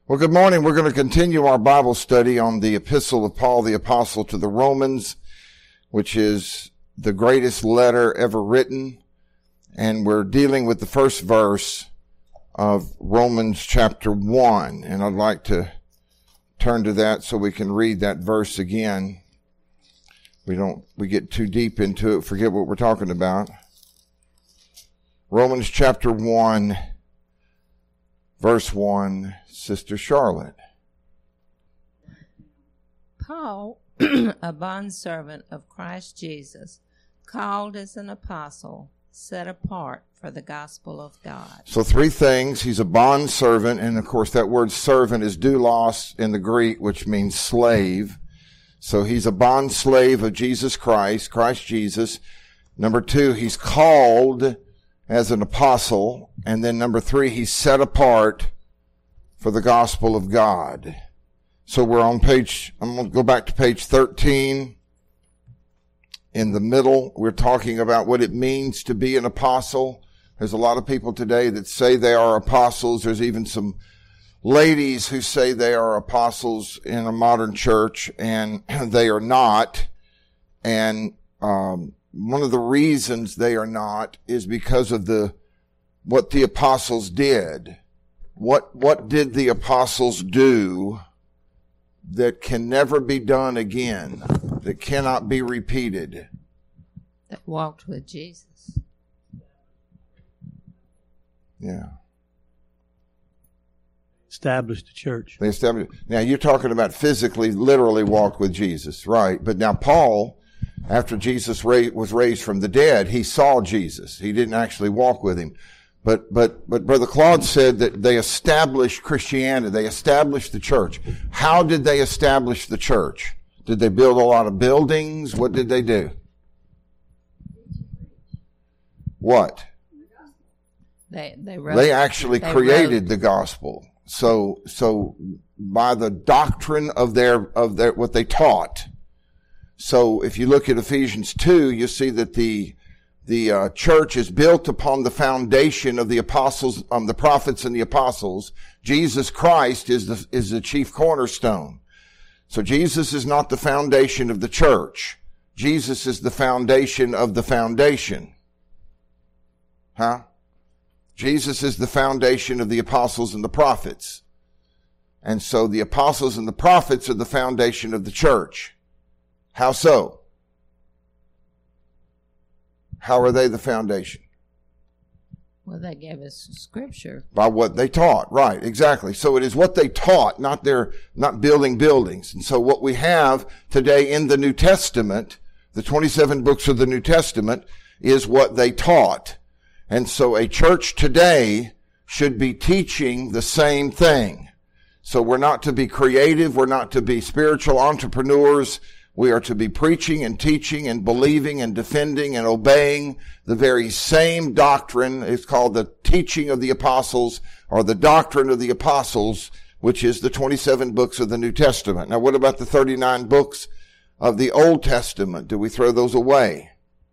Well, good morning. We're going to continue our Bible study on the Epistle of Paul the Apostle to the Romans, which is the greatest letter ever written. And we're dealing with the first verse of Romans chapter 1. And I'd like to turn to that so we can read that verse again. We get too deep into it, forget what we're talking about. Romans chapter 1, verse 1. Sister Charlotte. Paul, a bondservant of Christ Jesus, called as an apostle, set apart for the gospel of God. So three things. He's a bondservant, and of course that word servant is doulos in the Greek, which means slave. So he's a bond slave of Jesus Christ Jesus. Number two, he's called as an apostle. And then number three, he's set apart for the gospel of God. So we're on I'm going to go back to page 13. In the middle, we're talking about what it means to be an apostle. There's a lot of people today that say they are apostles. There's even some ladies who say they are apostles in a modern church, and they are not. And one of the reasons they are not is because of what the apostles did. What did the apostles do that can never be done again, that cannot be repeated? That walked with Jesus. Yeah. Established the church. They established. Now you're talking about physically, literally walked with Jesus, right? But now Paul, after Jesus was raised from the dead, he saw Jesus. He didn't actually walk with him. But Brother Claude said that they established Christianity. They established the church. How did they establish the church? Did they build a lot of buildings? What did they do? What? They actually created the gospel. So by the doctrine of their what they taught. So if you look at Ephesians 2, you see that the church is built upon the foundation of the apostles, the prophets and the apostles. Jesus Christ is the chief cornerstone. So Jesus is not the foundation of the church. Jesus is the foundation of the foundation. Huh? Jesus is the foundation of the apostles and the prophets. And so the apostles and the prophets are the foundation of the church. How so? How are they the foundation? Well, they gave us scripture. By what they taught. Right, exactly. So it is what they taught, not building buildings. And so what we have today in the New Testament, the 27 books of the New Testament, is what they taught. And so a church today should be teaching the same thing. So we're not to be creative. We're not to be spiritual entrepreneurs. We are to be preaching and teaching and believing and defending and obeying the very same doctrine. It's called the teaching of the apostles, or the doctrine of the apostles, which is the 27 books of the New Testament. Now, what about the 39 books of the Old Testament? Do we throw those away?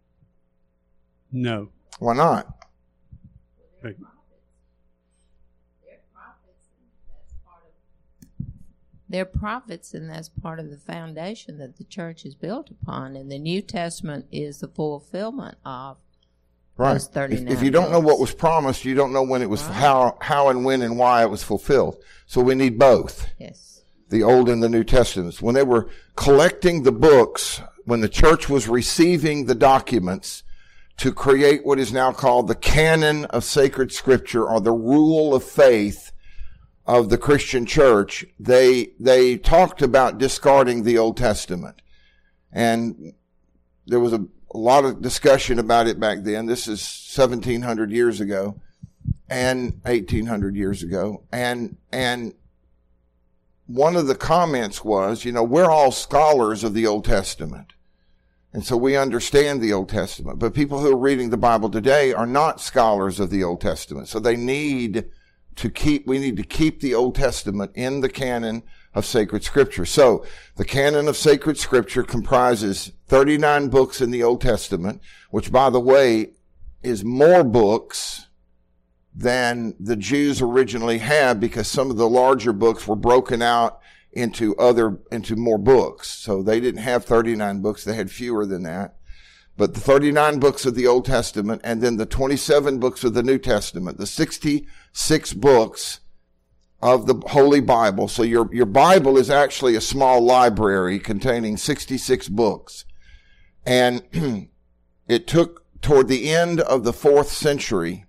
No. Why not? Right. They're prophets, and that's part of the foundation that the church is built upon. And the New Testament is the fulfillment of those 39 If you don't know what was promised, you don't know when it was, right. how and when and why it was fulfilled. So we need both. Yes. The Old and the New Testaments. When they were collecting the books, when the church was receiving the documents to create what is now called the canon of sacred scripture, or the rule of faith of the Christian church, they talked about discarding the Old Testament. And there was a lot of discussion about it back then. This is 1700 years ago and 1800 years ago. And one of the comments was, we're all scholars of the Old Testament. And so we understand the Old Testament. But people who are reading the Bible today are not scholars of the Old Testament. So we need to keep the Old Testament in the canon of sacred scripture. So the canon of sacred scripture comprises 39 books in the Old Testament, which, by the way, is more books than the Jews originally had, because some of the larger books were broken out into more books. So they didn't have 39 books. They had fewer than that. But the 39 books of the Old Testament, and then the 27 books of the New Testament, the 66 books of the Holy Bible. So your Bible is actually a small library containing 66 books. And it took toward the end of the 4th century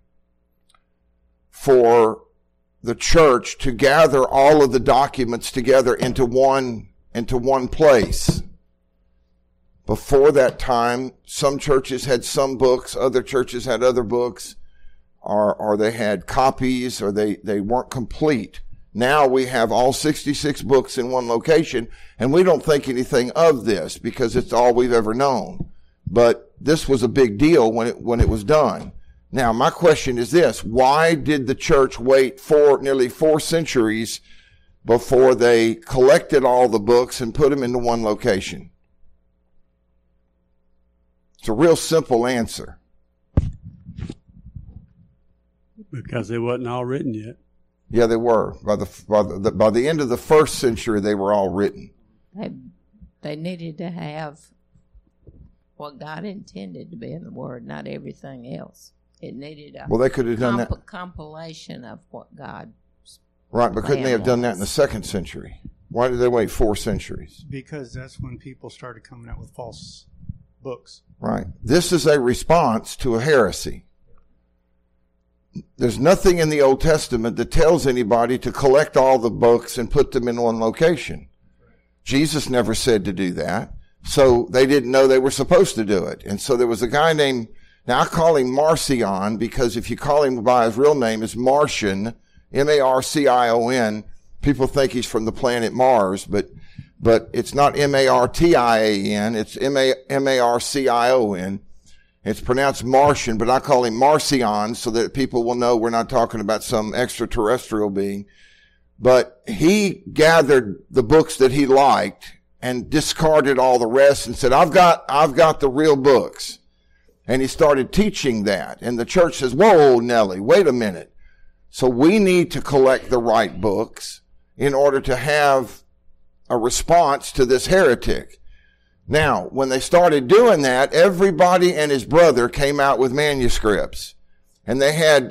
for the church to gather all of the documents together into one place. Before that time, some churches had some books, other churches had other books, or they had copies, or they weren't complete. Now we have all 66 books in one location, and we don't think anything of this because it's all we've ever known. But this was a big deal when it was done. Now, my question is this: why did the church wait nearly 4 centuries before they collected all the books and put them into one location? It's a real simple answer. Because they wasn't all written yet. Yeah, they were. By the end of the 1st century, they were all written. They needed to have what God intended to be in the Word, not everything else. It needed a they could have done that compilation of what God. Right, but couldn't they have done that in the 2nd century? Why did they wait 4 centuries? Because that's when people started coming out with false books. Right. This is a response to a heresy. There's nothing in the Old Testament that tells anybody to collect all the books and put them in one location. Jesus never said to do that. So they didn't know they were supposed to do it. And so there was a guy named, now I call him Marcion, because if you call him by his real name, it's Marcion, Marcion. People think he's from the planet Mars, but it's not Martian, it's Marcion. It's pronounced Martian, but I call him Marcion so that people will know we're not talking about some extraterrestrial being. But he gathered the books that he liked and discarded all the rest and said, I've got the real books. And he started teaching that. And the church says, whoa, Nelly, wait a minute. So we need to collect the right books in order to have a response to this heretic. Now, when they started doing that, everybody and his brother came out with manuscripts. And they had,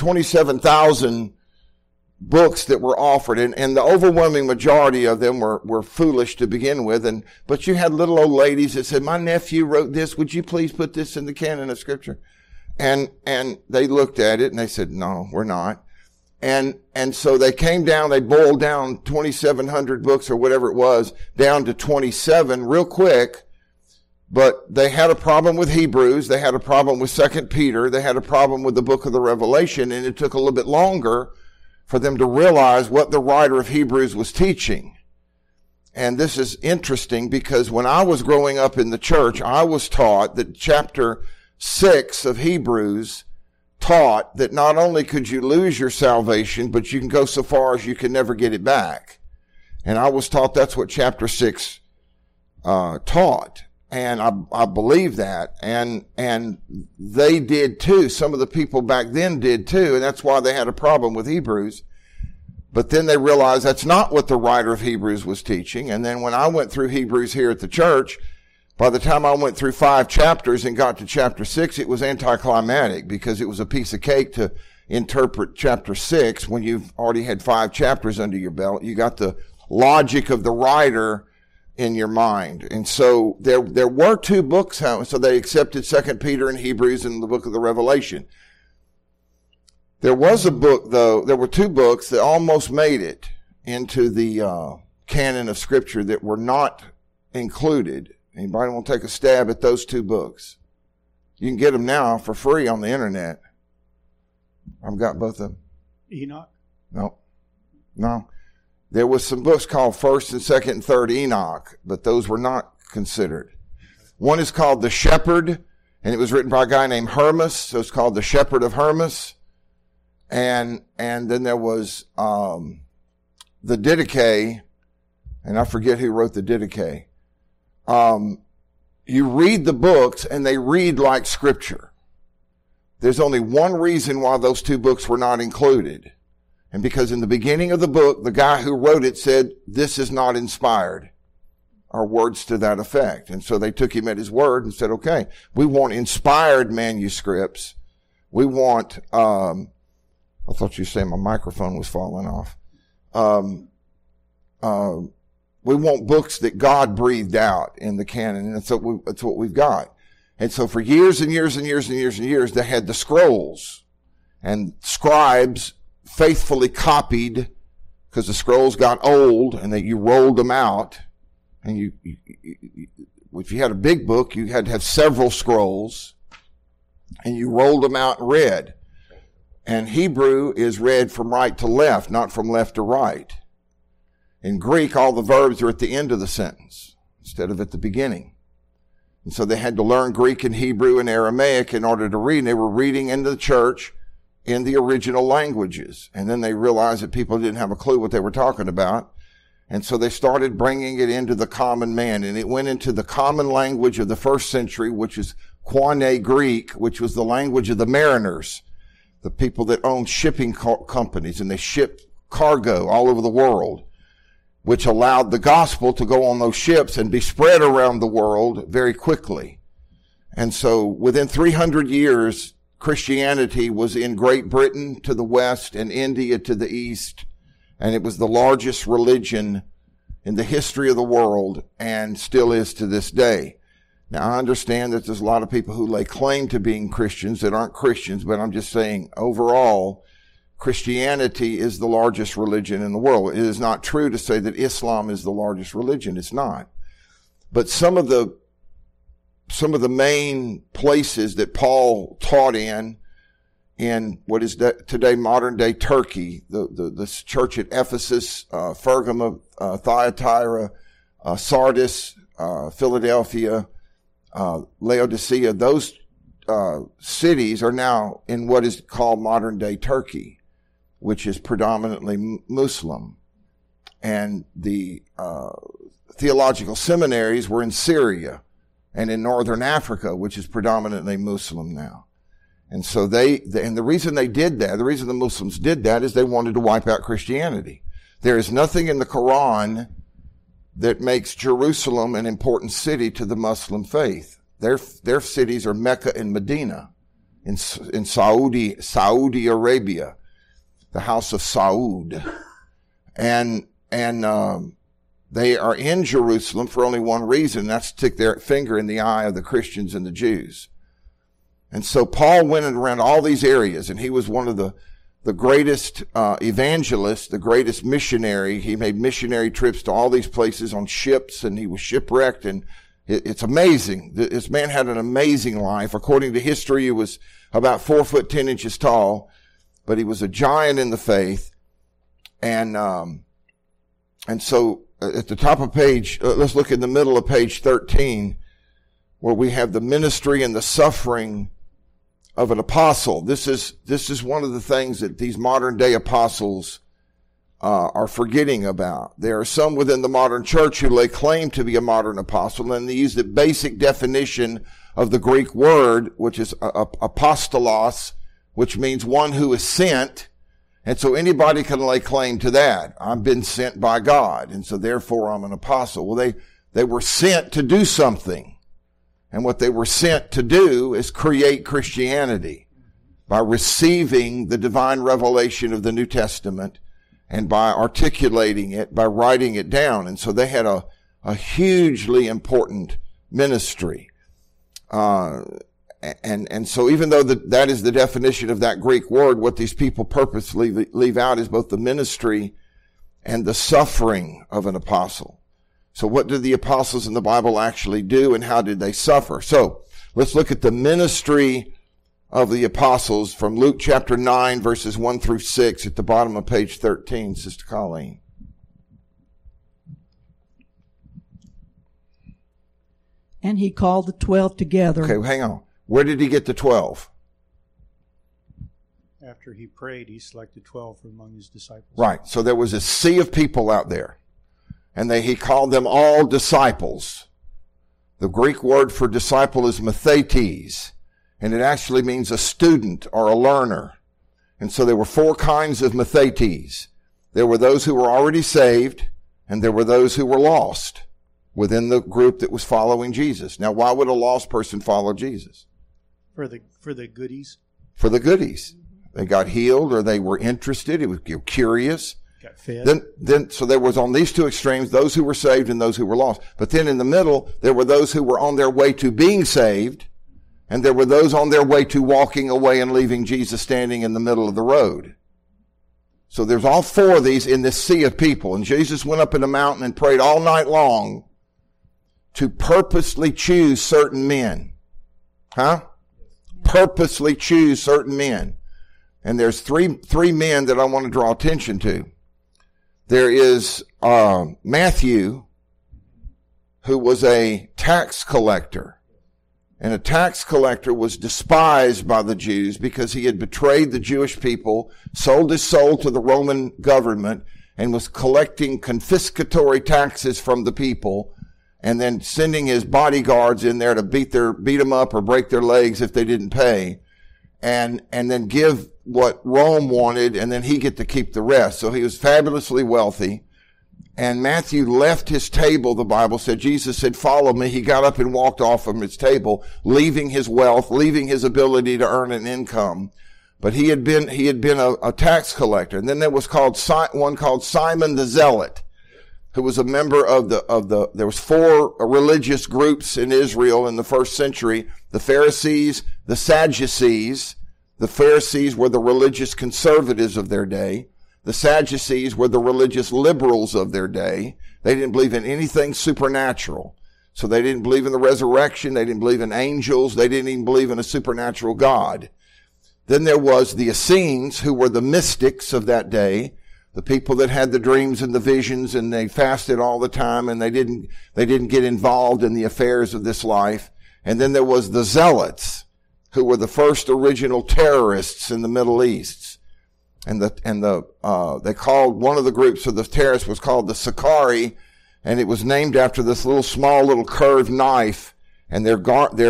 27,000 books that were offered. And the overwhelming majority of them were foolish to begin with. But you had little old ladies that said, my nephew wrote this. Would you please put this in the canon of Scripture? And they looked at it and they said, no, we're not. And so they came down, they boiled down 2,700 books or whatever it was down to 27 real quick. But they had a problem with Hebrews. They had a problem with 2 Peter. They had a problem with the book of the Revelation. And it took a little bit longer for them to realize what the writer of Hebrews was teaching. And this is interesting because when I was growing up in the church, I was taught that chapter 6 of Hebrews taught that not only could you lose your salvation, but you can go so far as you can never get it back. And I was taught that's what chapter 6 taught. And I believe that. And they did too. Some of the people back then did too. And that's why they had a problem with Hebrews. But then they realized that's not what the writer of Hebrews was teaching. And then when I went through Hebrews here at the church, by the time I went through 5 chapters and got to chapter 6, it was anticlimactic because it was a piece of cake to interpret chapter 6 when you've already had 5 chapters under your belt. You got the logic of the writer in your mind. And so there were 2 books, so they accepted 2 Peter and Hebrews and the book of the Revelation. There was a book, though, there were 2 books that almost made it into the canon of Scripture that were not included. Anybody want to take a stab at those 2 books? You can get them now for free on the internet. I've got both of them. Enoch? No. There was some books called 1st and 2nd and 3rd Enoch, but those were not considered. One is called The Shepherd, and it was written by a guy named Hermas, so it's called The Shepherd of Hermas. And then there was the Didache, and I forget who wrote the Didache. You read the books and they read like Scripture. There's only one reason why those two books were not included. And because in the beginning of the book, the guy who wrote it said, this is not inspired, or words to that effect. And so they took him at his word and said, okay, we want inspired manuscripts. We want, I thought you were saying my microphone was falling off. We want books that God breathed out in the canon, and that's what we've got. And so for years and years and years and years and years, they had the scrolls, and scribes faithfully copied, because the scrolls got old, and that you rolled them out. And if you had a big book, you had to have several scrolls, and you rolled them out and read. And Hebrew is read from right to left, not from left to right. In Greek, all the verbs are at the end of the sentence instead of at the beginning. And so they had to learn Greek and Hebrew and Aramaic in order to read. And they were reading into the church in the original languages. And then they realized that people didn't have a clue what they were talking about. And so they started bringing it into the common man. And it went into the common language of the first century, which is Koine Greek, which was the language of the mariners, the people that owned shipping companies. And they shipped cargo all over the world, which allowed the gospel to go on those ships and be spread around the world very quickly. And so within 300 years, Christianity was in Great Britain to the west and India to the east. And it was the largest religion in the history of the world and still is to this day. Now, I understand that there's a lot of people who lay claim to being Christians that aren't Christians, but I'm just saying overall, Christianity is the largest religion in the world. It is not true to say that Islam is the largest religion. It's not. But some of the main places that Paul taught in what is today modern day Turkey, the church at Ephesus, Pergamum, Thyatira, Sardis, Philadelphia, Laodicea, those cities are now in what is called modern day Turkey, which is predominantly Muslim. And the theological seminaries were in Syria and in northern Africa, which is predominantly Muslim now. And so and the reason they did that, the reason the Muslims did that is they wanted to wipe out Christianity. There is nothing in the Quran that makes Jerusalem an important city to the Muslim faith. Their cities are Mecca and Medina in Saudi Arabia, the house of Saud. And they are in Jerusalem for only one reason, and that's to stick their finger in the eye of the Christians and the Jews. And so Paul went around all these areas, and he was one of the greatest evangelists, the greatest missionary. He made missionary trips to all these places on ships, and he was shipwrecked, and it's amazing. This man had an amazing life. According to history, he was about 4'10" tall, but he was a giant in the faith. And so at the top of page, let's look in the middle of page 13, where we have the ministry and the suffering of an apostle. This is one of the things that these modern day apostles are forgetting about. There are some within the modern church who lay claim to be a modern apostle, and they use the basic definition of the Greek word, which is apostolos, which means one who is sent. And so anybody can lay claim to that. I've been sent by God, and so therefore I'm an apostle. Well, they were sent to do something. And what they were sent to do is create Christianity by receiving the divine revelation of the New Testament and by articulating it, by writing it down. And so they had a hugely important ministry. And so even though that is the definition of that Greek word, what these people purposely leave out is both the ministry and the suffering of an apostle. So what did the apostles in the Bible actually do, and how did they suffer? So let's look at the ministry of the apostles from Luke chapter 9, verses 1 through 6 at the bottom of page 13, Sister Colleen. And he called the 12 together. Okay, hang on. Where did he get the 12? After he prayed, he selected 12 from among his disciples. Right. So there was a sea of people out there. And he called them all disciples. The Greek word for disciple is mathetes. And it actually means a student or a learner. And so there were 4 kinds of Mathetes. There were those who were already saved, and there were those who were lost within the group that was following Jesus. Now, why would a lost person follow Jesus? For the goodies. For the goodies. They got healed, or they were interested. It was curious. Got fed. Then, so there was on these 2 extremes, those who were saved and those who were lost. But then in the middle, there were those who were on their way to being saved, and there were those on their way to walking away and leaving Jesus standing in the middle of the road. So there's all 4 of these in this sea of people. And Jesus went up in a mountain and prayed all night long to purposely choose certain men. Purposely choose certain men. And there's three men that I want to draw attention to. There is Matthew, who was a tax collector. And a tax collector was despised by the Jews because he had betrayed the Jewish people, sold his soul to the Roman government, and was collecting confiscatory taxes from the people, and then sending his bodyguards in there to beat them up or break their legs if they didn't pay, and then give what Rome wanted, and then he get to keep the rest. So he was fabulously wealthy. And Matthew left his table, the Bible said. Jesus said, "Follow me." He got up and walked off from his table, leaving his wealth, leaving his ability to earn an income. But he had been a tax collector. And then there was one called Simon the Zealot, who was a member of there was 4 religious groups in Israel in the first century: the Pharisees, the Sadducees. The Pharisees were the religious conservatives of their day. The Sadducees were the religious liberals of their day. They didn't believe in anything supernatural. So they didn't believe in the resurrection. They didn't believe in angels. They didn't even believe in a supernatural God. Then there was the Essenes, who were the mystics of that day, the people that had the dreams and the visions, and they fasted all the time, and they didn't get involved in the affairs of this life. And then there was the Zealots, who were the first original terrorists in the Middle East. And they called one of the groups of the terrorists was called the Sicarii, and it was named after this small little curved knife. And their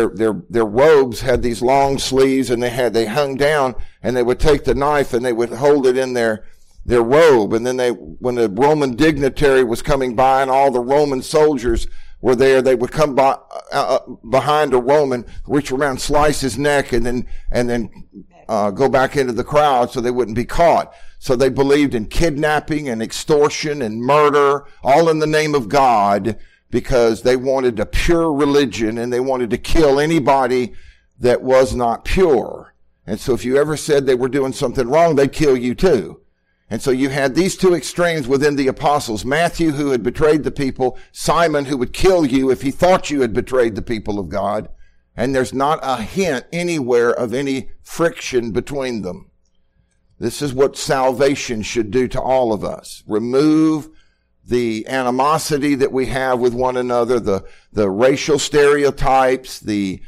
robes had these long sleeves, and they hung down, and they would take the knife and they would hold it in their robe. And then when the Roman dignitary was coming by and all the Roman soldiers were there, they would come by, behind a Roman, reach around, slice his neck, and then go back into the crowd so they wouldn't be caught. So they believed in kidnapping and extortion and murder, all in the name of God, because they wanted a pure religion and they wanted to kill anybody that was not pure. And so if you ever said they were doing something wrong, they'd kill you too. And so you had these 2 extremes within the apostles: Matthew, who had betrayed the people; Simon, who would kill you if he thought you had betrayed the people of God. And there's not a hint anywhere of any friction between them. This is what salvation should do to all of us. Remove the animosity that we have with one another, the racial stereotypes, the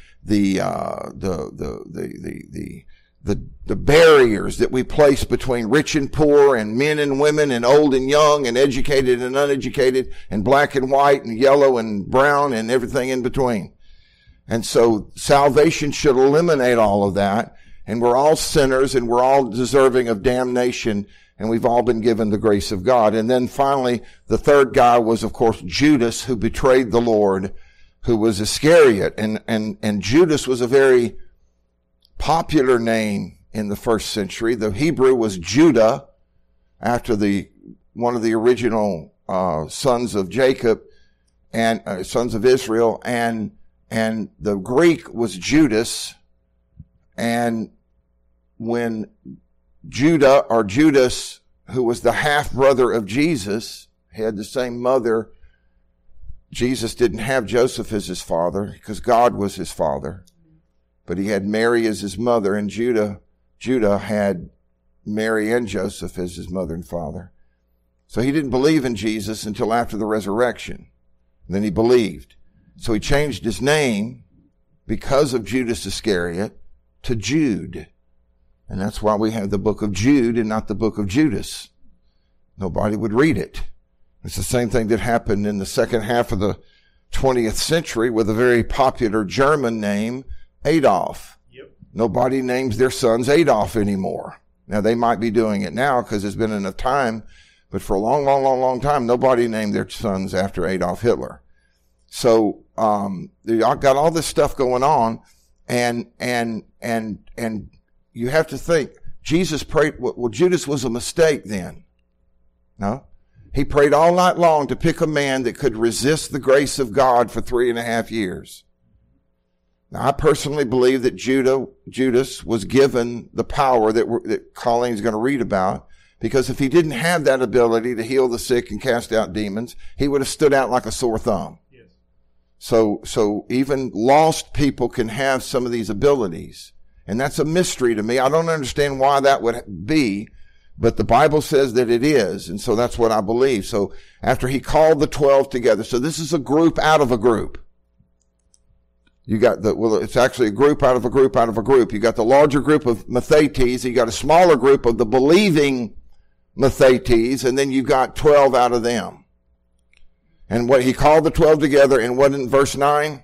barriers that we place between rich and poor, and men and women, and old and young, and educated and uneducated, and black and white, and yellow and brown, and everything in between. And so salvation should eliminate all of that. And we're all sinners, and we're all deserving of damnation, and we've all been given the grace of God. And then finally, the third guy was, of course, Judas, who betrayed the Lord, who was Iscariot. And Judas was a very popular name in the first century. The Hebrew was Judah, after one of the original sons of Jacob and sons of Israel, and the Greek was Judas. And when Judah, or Judas, who was the half brother of Jesus, had the same mother, Jesus didn't have Joseph as his father because God was his father, but he had Mary as his mother, and Judah had Mary and Joseph as his mother and father. So he didn't believe in Jesus until after the resurrection. And then he believed. So he changed his name because of Judas Iscariot to Jude. And that's why we have the book of Jude and not the book of Judas. Nobody would read it. It's the same thing that happened in the second half of the 20th century with a very popular German name, Adolf. Yep. Nobody names their sons Adolf anymore. Now, they might be doing it now because it's been enough time, but for a long time, nobody named their sons after Adolf Hitler. So, I got all this stuff going on, and you have to think, Jesus prayed, well, Judas was a mistake then. No? He prayed all night long to pick a man that could resist the grace of God for 3.5 years. Now, I personally believe that Judas was given the power that Colleen's going to read about, because if he didn't have that ability to heal the sick and cast out demons, he would have stood out like a sore thumb. Yes. So even lost people can have some of these abilities. And that's a mystery to me. I don't understand why that would be, but the Bible says that it is. And so that's what I believe. So after he called the 12 together, so this is a group out of a group. You got it's actually a group out of a group out of a group. You got the larger group of Mathetes, you got a smaller group of the believing Mathetes, and then you got 12 out of them. And what he called the 12 together, and what in verse 9?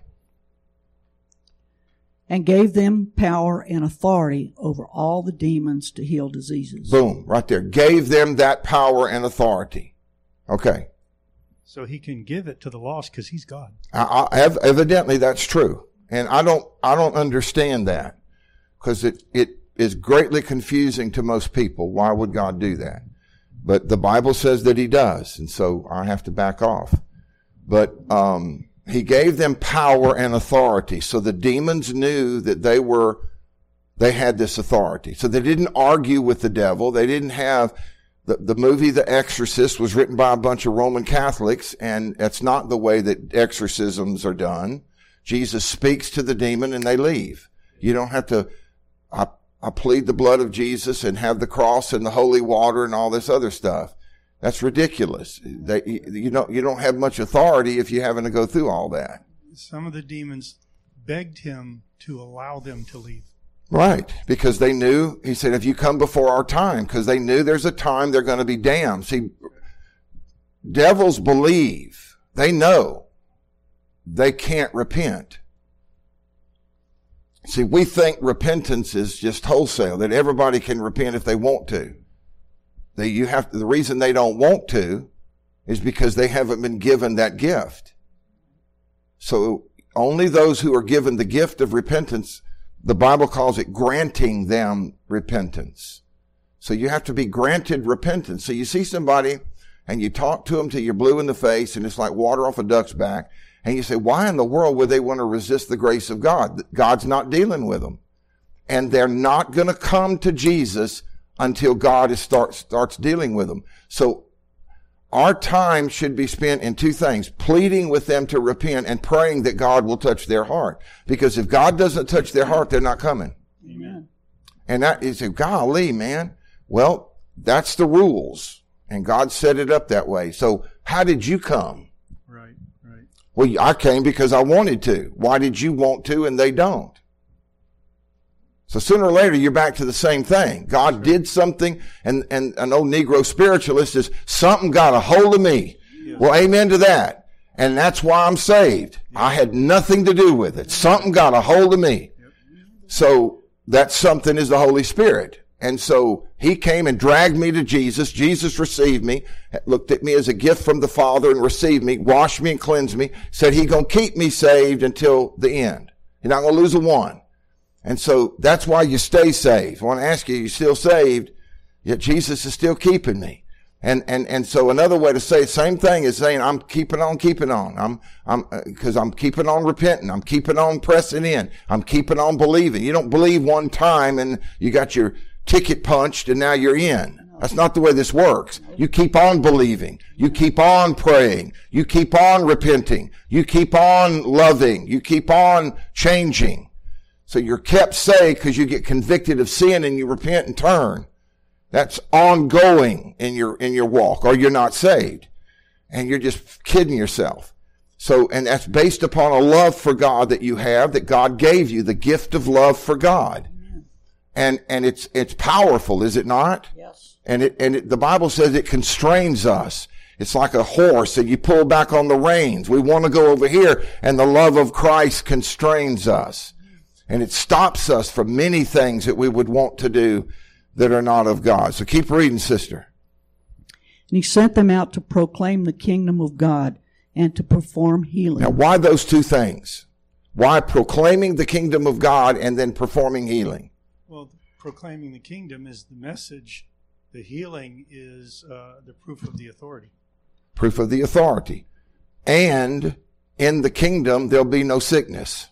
And gave them power and authority over all the demons to heal diseases. Boom, right there. Gave them that power and authority. Okay. So he can give it to the lost because he's God. Evidently, that's true. And I don't understand that, because it is greatly confusing to most people. Why would God do that? But the Bible says that he does. And so I have to back off. But, he gave them power and authority. So the demons knew that they had this authority. So they didn't argue with the devil. They didn't have the movie The Exorcist was written by a bunch of Roman Catholics, and that's not the way that exorcisms are done. Jesus speaks to the demon and they leave. You don't have to, I plead the blood of Jesus and have the cross and the holy water and all this other stuff. That's ridiculous. You don't have much authority if you're having to go through all that. Some of the demons begged him to allow them to leave. Right, because they knew, he said, if you come before our time, because they knew there's a time they're going to be damned. See, devils believe, they know they can't repent. See, we think repentance is just wholesale, that everybody can repent if they want to. The reason they don't want to is because they haven't been given that gift. So only those who are given the gift of repentance, the Bible calls it granting them repentance. So you have to be granted repentance. So you see somebody and you talk to them till you're blue in the face and it's like water off a duck's back. And you say, why in the world would they want to resist the grace of God? God's not dealing with them. And they're not going to come to Jesus until God starts dealing with them. So our time should be spent in two things: pleading with them to repent and praying that God will touch their heart. Because if God doesn't touch their heart, they're not coming. Amen. And that is, golly, man. Well, that's the rules. And God set it up that way. So how did you come? Right. Well, I came because I wanted to. Why did you want to and they don't? So sooner or later, you're back to the same thing. God did something, and an old Negro spiritualist is, something got a hold of me. Yeah. Well, amen to that. And that's why I'm saved. Yeah. I had nothing to do with it. Something got a hold of me. Yep. So that something is the Holy Spirit. And so he came and dragged me to Jesus. Jesus received me, looked at me as a gift from the Father and received me, washed me and cleansed me, said he's going to keep me saved until the end. You're not going to lose a one. And so that's why you stay saved. I want to ask you, you're still saved, yet Jesus is still keeping me. And so another way to say the same thing is saying, I'm keeping on. Cause I'm keeping on repenting. I'm keeping on pressing in. I'm keeping on believing. You don't believe one time and you got your ticket punched and now you're in. That's not the way this works. You keep on believing. You keep on praying. You keep on repenting. You keep on loving. You keep on changing. So you're kept saved because you get convicted of sin and you repent and turn. That's ongoing in your walk, or you're not saved. And you're just kidding yourself. So, and that's based upon a love for God that you have, that God gave you, the gift of love for God. And it's powerful, is it not? Yes. And the Bible says it constrains us. It's like a horse and you pull back on the reins. We want to go over here, and the love of Christ constrains us. And it stops us from many things that we would want to do that are not of God. So keep reading, sister. And he sent them out to proclaim the kingdom of God and to perform healing. Now, why those two things? Why proclaiming the kingdom of God and then performing healing? Well, proclaiming the kingdom is the message. The healing is the proof of the authority. Proof of the authority. And in the kingdom, there'll be no sickness.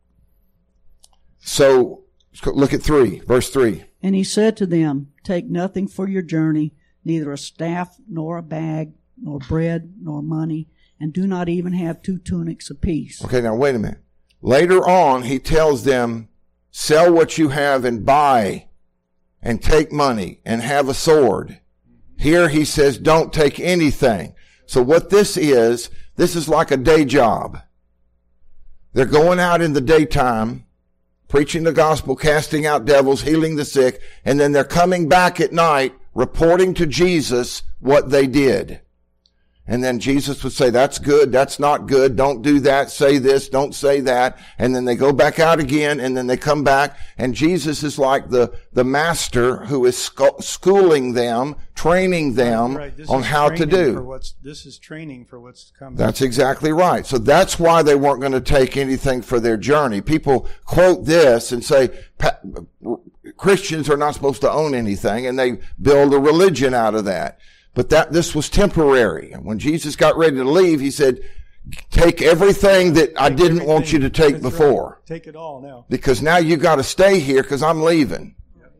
So look at verse 3. And he said to them, take nothing for your journey, neither a staff, nor a bag, nor bread, nor money, and do not even have 2 tunics apiece. Okay, now wait a minute. Later on, he tells them, sell what you have and buy, and take money, and have a sword. Here he says, don't take anything. So what this is like a day job. They're going out in the daytime, preaching the gospel, casting out devils, healing the sick, and then they're coming back at night, reporting to Jesus what they did. And then Jesus would say, that's good, that's not good, don't do that, say this, don't say that. And then they go back out again, and then they come back, and Jesus is like the master who is schooling them, training them on how to do. This is training for what's coming. That's exactly right. So that's why they weren't going to take anything for their journey. People quote this and say, Christians are not supposed to own anything, and they build a religion out of that. But this was temporary. And when Jesus got ready to leave, he said, take everything that I didn't want you to take before. Right. Take it all now. Because now you got to stay here because I'm leaving.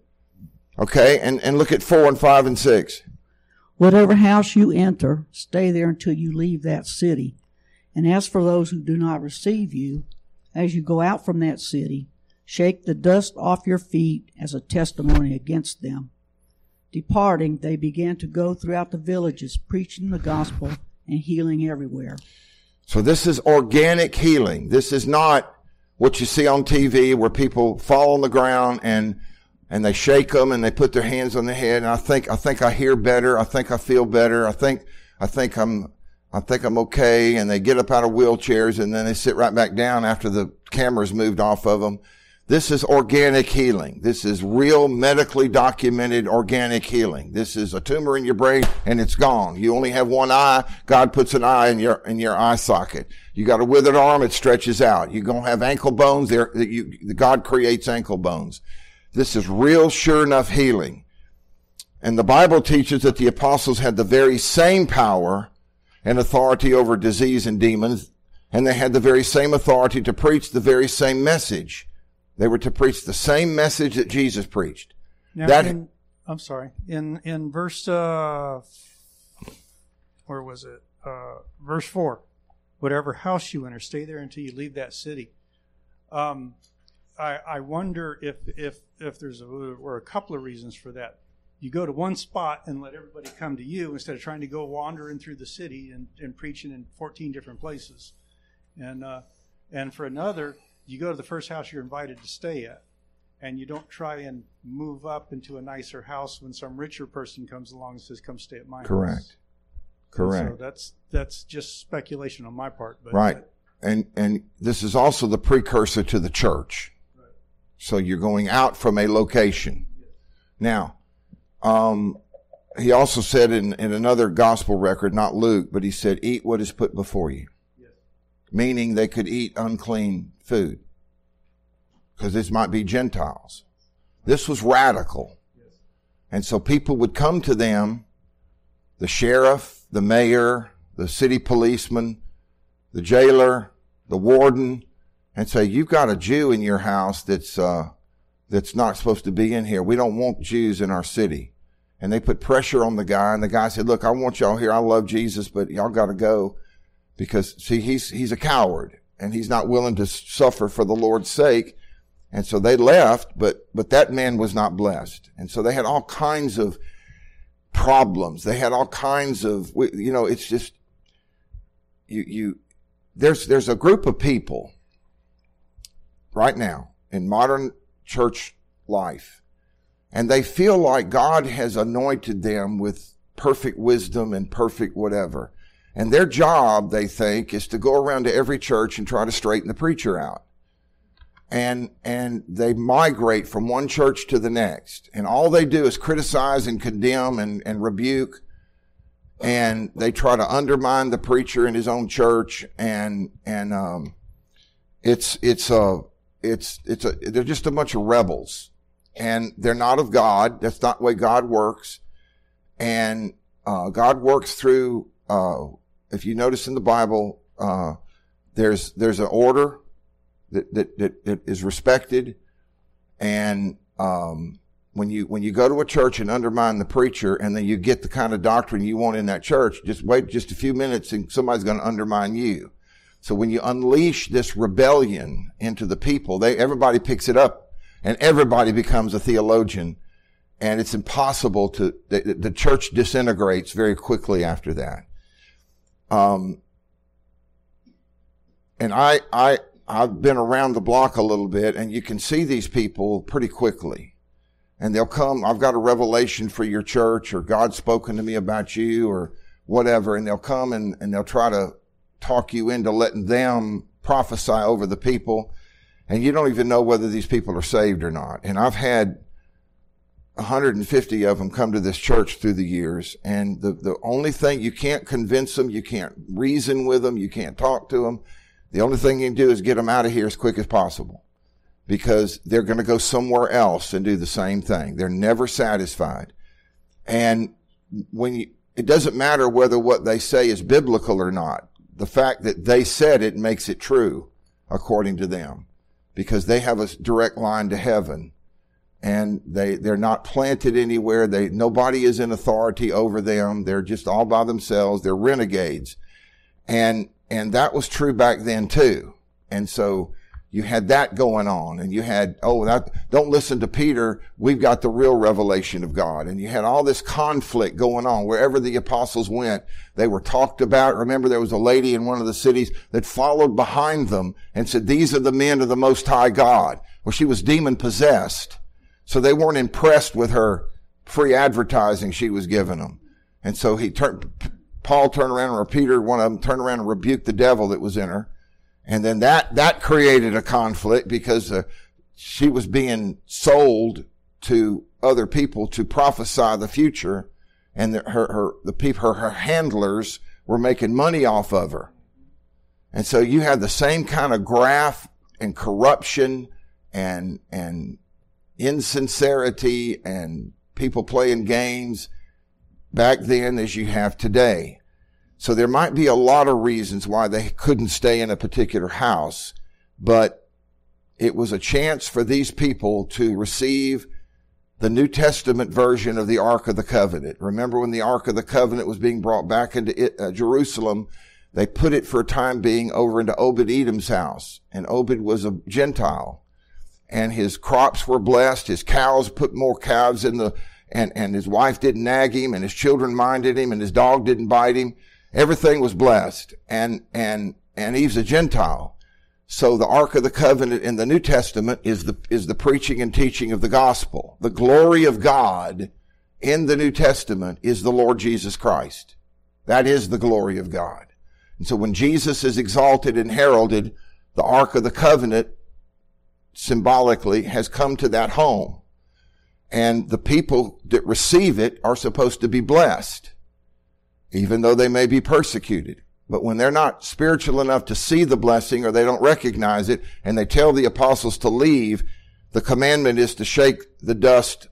Okay? And look at 4 and 5 and 6. Whatever house you enter, stay there until you leave that city. And as for those who do not receive you, as you go out from that city, shake the dust off your feet as a testimony against them. Departing, they began to go throughout the villages, preaching the gospel and healing everywhere. So this is organic healing. This is not what you see on TV where people fall on the ground and they shake them and they put their hands on their head. And I think I hear better. I think I feel better. I think I'm okay. And they get up out of wheelchairs and then they sit right back down after the camera's moved off of them. This is organic healing. This is real medically documented organic healing. This is a tumor in your brain and it's gone. You only have one eye. God puts an eye in your eye socket. You got a withered arm. It stretches out. You're going to have ankle bones there. God creates ankle bones. This is real sure enough healing. And the Bible teaches that the apostles had the very same power and authority over disease and demons. And they had the very same authority to preach the very same message. They were to preach the same message that Jesus preached. Now, in verse, where was it? Verse 4. Whatever house you enter, stay there until you leave that city. I wonder if there's a couple of reasons for that. You go to one spot and let everybody come to you instead of trying to go wandering through the city and preaching in 14 different places. And for another, you go to the first house you're invited to stay at, and you don't try and move up into a nicer house when some richer person comes along and says, come stay at my house. Correct. So that's just speculation on my part. But right. And this is also the precursor to the church. Right. So you're going out from a location. Yes. Now, he also said in another gospel record, not Luke, but he said, eat what is put before you. Yes. Meaning they could eat unclean food. Because this might be Gentiles. This was radical. Yes. And so people would come to them, the sheriff, the mayor, the city policeman, the jailer, the warden, and say, you've got a Jew in your house that's not supposed to be in here. We don't want Jews in our city. And they put pressure on the guy, and the guy said, look, I want y'all here. I love Jesus, but y'all got to go. Because, see, he's a coward, and he's not willing to suffer for the Lord's sake. And so they left, but that man was not blessed. And so they had all kinds of problems. They had all kinds of, it's just, there's a group of people right now in modern church life, and they feel like God has anointed them with perfect wisdom and perfect whatever. And their job, they think, is to go around to every church and try to straighten the preacher out. and they migrate from one church to the next. And all they do is criticize and condemn and rebuke. And they try to undermine the preacher in his own church. And they're just a bunch of rebels. And they're not of God. That's not the way God works. And God works through, if you notice in the Bible, there's an order that is respected. And when you go to a church and undermine the preacher, and then you get the kind of doctrine you want in that church, just wait just a few minutes and somebody's going to undermine you. So when you unleash this rebellion into the people, everybody picks it up. And everybody becomes a theologian, and it's impossible the church disintegrates very quickly after that. And I've been around the block a little bit, and you can see these people pretty quickly. And they'll come, I've got a revelation for your church, or God's spoken to me about you, or whatever, and they'll come and they'll try to talk you into letting them prophesy over the people. And you don't even know whether these people are saved or not. And I've had 150 of them come to this church through the years. And the only thing, you can't convince them, you can't reason with them, you can't talk to them. The only thing you can do is get them out of here as quick as possible, because they're going to go somewhere else and do the same thing. They're never satisfied. And it doesn't matter whether what they say is biblical or not. The fact that they said it makes it true according to them, because they have a direct line to heaven, and they're not planted anywhere. Nobody is in authority over them. They're just all by themselves. They're renegades. And that was true back then too. And so you had that going on, and you had, don't listen to Peter. We've got the real revelation of God. And you had all this conflict going on. Wherever the apostles went, they were talked about. Remember, there was a lady in one of the cities that followed behind them and said, "These are the men of the Most High God." Well, she was demon possessed. So they weren't impressed with her free advertising she was giving them. And so Paul turned around, or Peter, one of them, turned around and rebuked the devil that was in her. And then that created a conflict, because she was being sold to other people to prophesy the future, and her handlers were making money off of her. And so you had the same kind of graft and corruption and insincerity and people playing games back then as you have today. So there might be a lot of reasons why they couldn't stay in a particular house, but it was a chance for these people to receive the New Testament version of the Ark of the Covenant. Remember, when the Ark of the Covenant was being brought back into Jerusalem, they put it for a time being over into Obed-Edom's house. And Obed was a Gentile. And his crops were blessed. His cows put more calves in and his wife didn't nag him, and his children minded him, and his dog didn't bite him. Everything was blessed. And he's a Gentile. So the Ark of the Covenant in the New Testament is the preaching and teaching of the gospel. The glory of God in the New Testament is the Lord Jesus Christ. That is the glory of God. And so when Jesus is exalted and heralded, the Ark of the Covenant symbolically has come to that home. And the people that receive it are supposed to be blessed, even though they may be persecuted. But when they're not spiritual enough to see the blessing, or they don't recognize it, and they tell the apostles to leave, the commandment is to shake the dust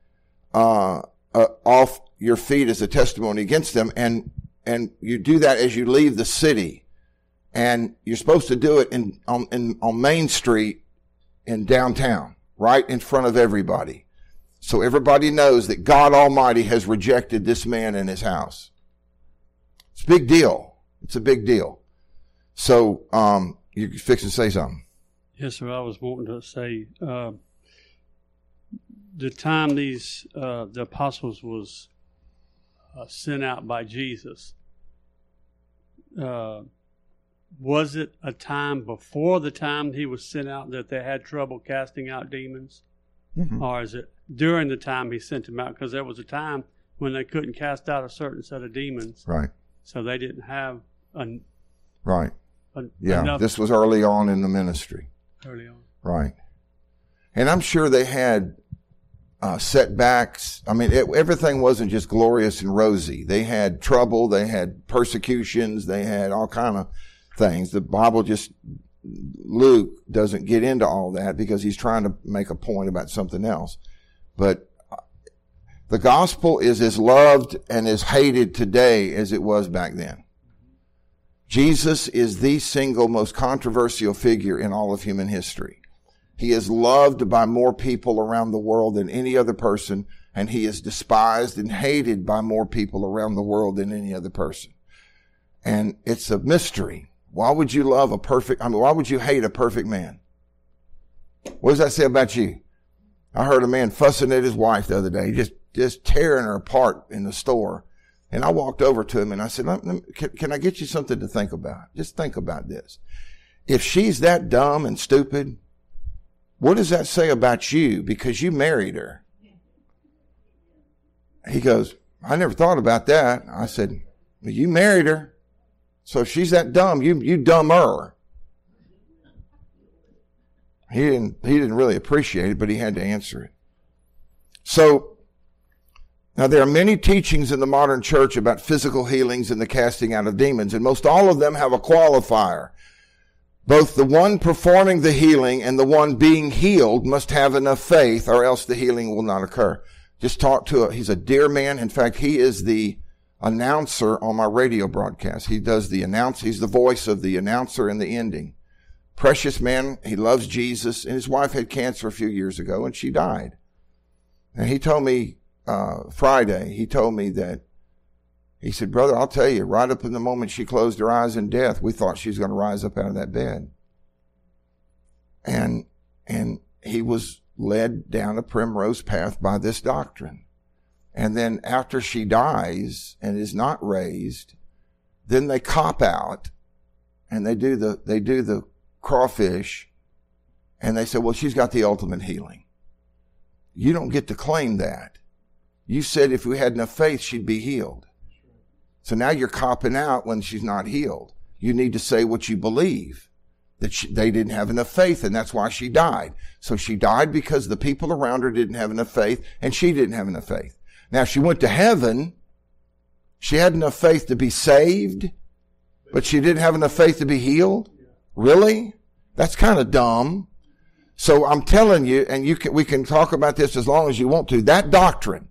off your feet as a testimony against them. And you do that as you leave the city. And you're supposed to do it on Main Street in downtown, right in front of everybody. So everybody knows that God Almighty has rejected this man and his house. It's a big deal. It's a big deal. So, you're fixing to say something. Yes, sir. I was wanting to say, the time the apostles was sent out by Jesus, was it a time before the time he was sent out that they had trouble casting out demons? Mm-hmm. Or is it during the time he sent them out? Because there was a time when they couldn't cast out a certain set of demons. Right. So they didn't have Right. Yeah, this was early on in the ministry. Early on. Right. And I'm sure they had setbacks. I mean, everything wasn't just glorious and rosy. They had trouble. They had persecutions. They had all kind of things. The Bible Luke doesn't get into all that because he's trying to make a point about something else. But the gospel is as loved and as hated today as it was back then. Jesus is the single most controversial figure in all of human history. He is loved by more people around the world than any other person, and he is despised and hated by more people around the world than any other person. And it's a mystery. Why would you why would you hate a perfect man? What does that say about you? I heard a man fussing at his wife the other day, just tearing her apart in the store. And I walked over to him and I said, can I get you something to think about? Just think about this. If she's that dumb and stupid, what does that say about you because you married her? He goes, I never thought about that. I said, well, you married her. So if she's that dumb, you dumber. He didn't really appreciate it, but he had to answer it. So, now there are many teachings in the modern church about physical healings and the casting out of demons, and most all of them have a qualifier. Both the one performing the healing and the one being healed must have enough faith, or else the healing will not occur. Just talk to he's a dear man. In fact, he is the announcer on my radio broadcast. He does he's the voice of the announcer in the ending. Precious man. He loves Jesus, and his wife had cancer a few years ago and she died. And he told me, Friday, he said, brother, I'll tell you, right up in the moment she closed her eyes in death, we thought she was going to rise up out of that bed. And he was led down a primrose path by this doctrine. And then after she dies and is not raised, then they cop out and they do the crawfish, and they say, well, she's got the ultimate healing. You don't get to claim that. You said if we had enough faith, she'd be healed. So now you're copping out when she's not healed. You need to say what you believe, that they didn't have enough faith, and that's why she died. So she died because the people around her didn't have enough faith, and she didn't have enough faith. Now, if she went to heaven, she had enough faith to be saved, but she didn't have enough faith to be healed? Really? That's kind of dumb. So I'm telling you, and we can talk about this as long as you want to, that doctrine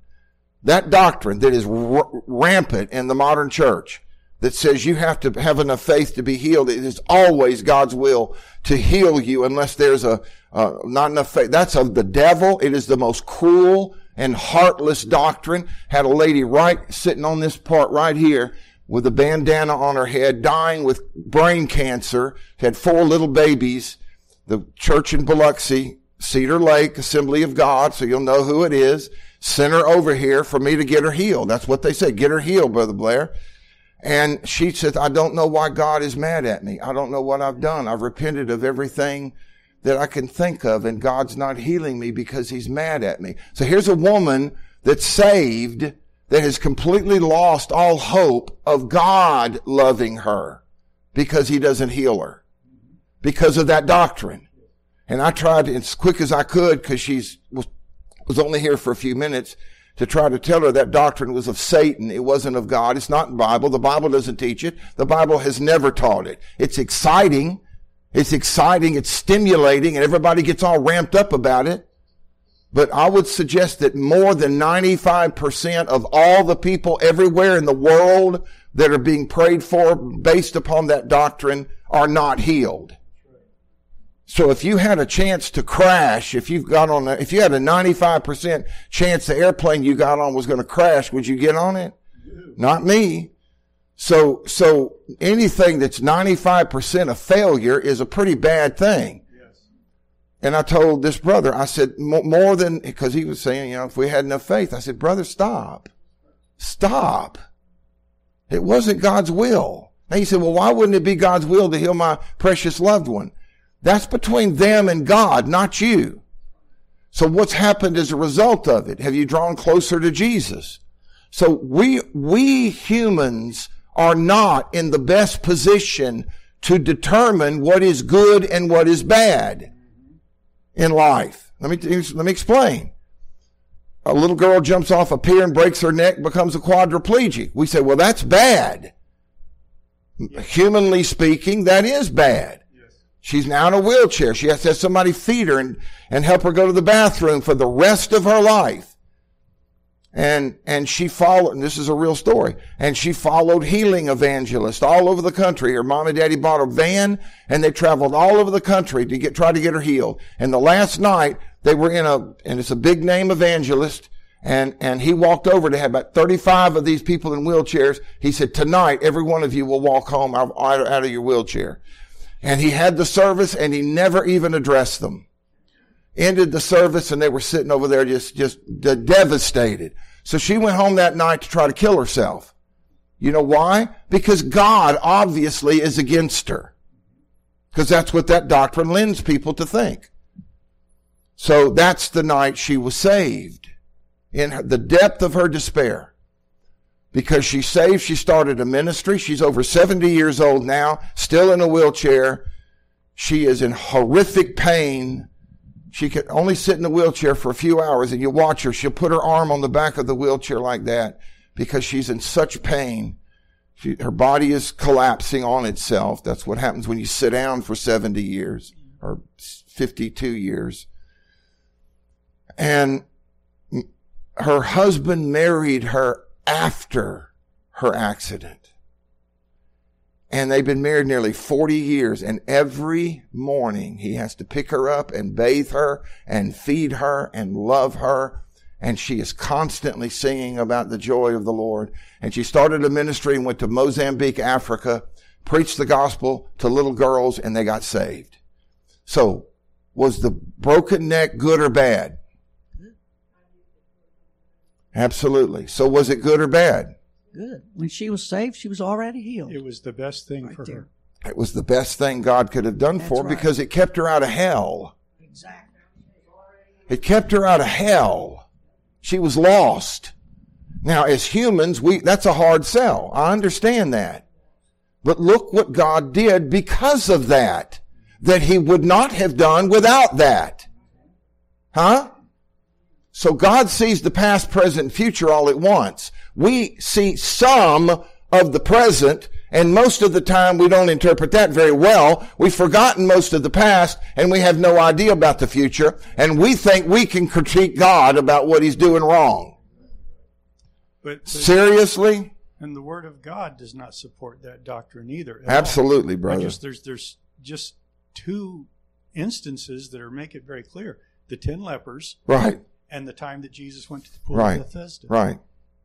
that is rampant in the modern church, that says you have to have enough faith to be healed. It is always God's will to heal you unless there's not enough faith. That's of the devil. It is the most cruel and heartless doctrine. Had a lady sitting on this part right here with a bandana on her head, dying with brain cancer, had 4 little babies. The church in Biloxi, Cedar Lake Assembly of God, so you'll know who it is, sent her over here for me to get her healed. That's what they said. Get her healed, Brother Blair. And she said, I don't know why God is mad at me. I don't know what I've done. I've repented of everything that I can think of, and God's not healing me because he's mad at me. So here's a woman that's saved, that has completely lost all hope of God loving her because he doesn't heal her, because of that doctrine. And I tried as quick as I could, because she was only here for a few minutes, to try to tell her that doctrine was of Satan. It wasn't of God. It's not in the Bible. The Bible doesn't teach it. The Bible has never taught it. It's exciting. It's stimulating, and everybody gets all ramped up about it. But I would suggest that more than 95% of all the people everywhere in the world that are being prayed for based upon that doctrine are not healed. So if you had a chance to crash, if you had a 95% chance the airplane you got on was going to crash, would you get on it? Not me. So anything that's 95% of failure is a pretty bad thing. And I told this brother, I said, more than, because he was saying, if we had enough faith, I said, brother, stop. It wasn't God's will. And he said, well, why wouldn't it be God's will to heal my precious loved one? That's between them and God, not you. So what's happened as a result of it? Have you drawn closer to Jesus? So we humans are not in the best position to determine what is good and what is bad. in life. Let me explain. A little girl jumps off a pier and breaks her neck, becomes a quadriplegic. We say, well, that's bad. Yes. Humanly speaking, that is bad. Yes. She's now in a wheelchair. She has to have somebody feed her and help her go to the bathroom for the rest of her life. And she followed, and this is a real story, and she followed healing evangelists all over the country. Her mom and daddy bought a van, and they traveled all over the country to try to get her healed. And the last night, they were and it's a big name evangelist, and he walked over to have about 35 of these people in wheelchairs. He said, tonight, every one of you will walk home out of your wheelchair. And he had the service, and he never even addressed them. Ended the service, and they were sitting over there just devastated. So she went home that night to try to kill herself. You know why? Because God obviously is against her. Because that's what that doctrine lends people to think. So that's the night she was saved. In the depth of her despair. Because she's saved, she started a ministry. She's over 70 years old now, still in a wheelchair. She is in horrific pain. She can only sit in the wheelchair for a few hours, and you watch her. She'll put her arm on the back of the wheelchair like that because she's in such pain. Her body is collapsing on itself. That's what happens when you sit down for 70 years or 52 years. And her husband married her after her accident. And they've been married nearly 40 years. And every morning he has to pick her up and bathe her and feed her and love her. And she is constantly singing about the joy of the Lord. And she started a ministry and went to Mozambique, Africa, preached the gospel to little girls, and they got saved. So, was the broken neck good or bad? Absolutely. So was it good or bad? Good. When she was saved, she was already healed. It was the best thing right for there. her. It was the best thing God could have done for her because it kept her out of hell. Exactly. It kept her out of hell. She was lost. Now, as humans, that's a hard sell. I understand that. But look what God did because of that he would not have done without that. Huh? So God sees the past, present, and future all at once. We see some of the present, and most of the time we don't interpret that very well. We've forgotten most of the past, and we have no idea about the future, and we think we can critique God about what He's doing wrong. But seriously? And the Word of God does not support that doctrine either. Absolutely, brother. There's just two instances that make it very clear. The 10 lepers. Right. And the time that Jesus went to the pool of Bethesda. Right.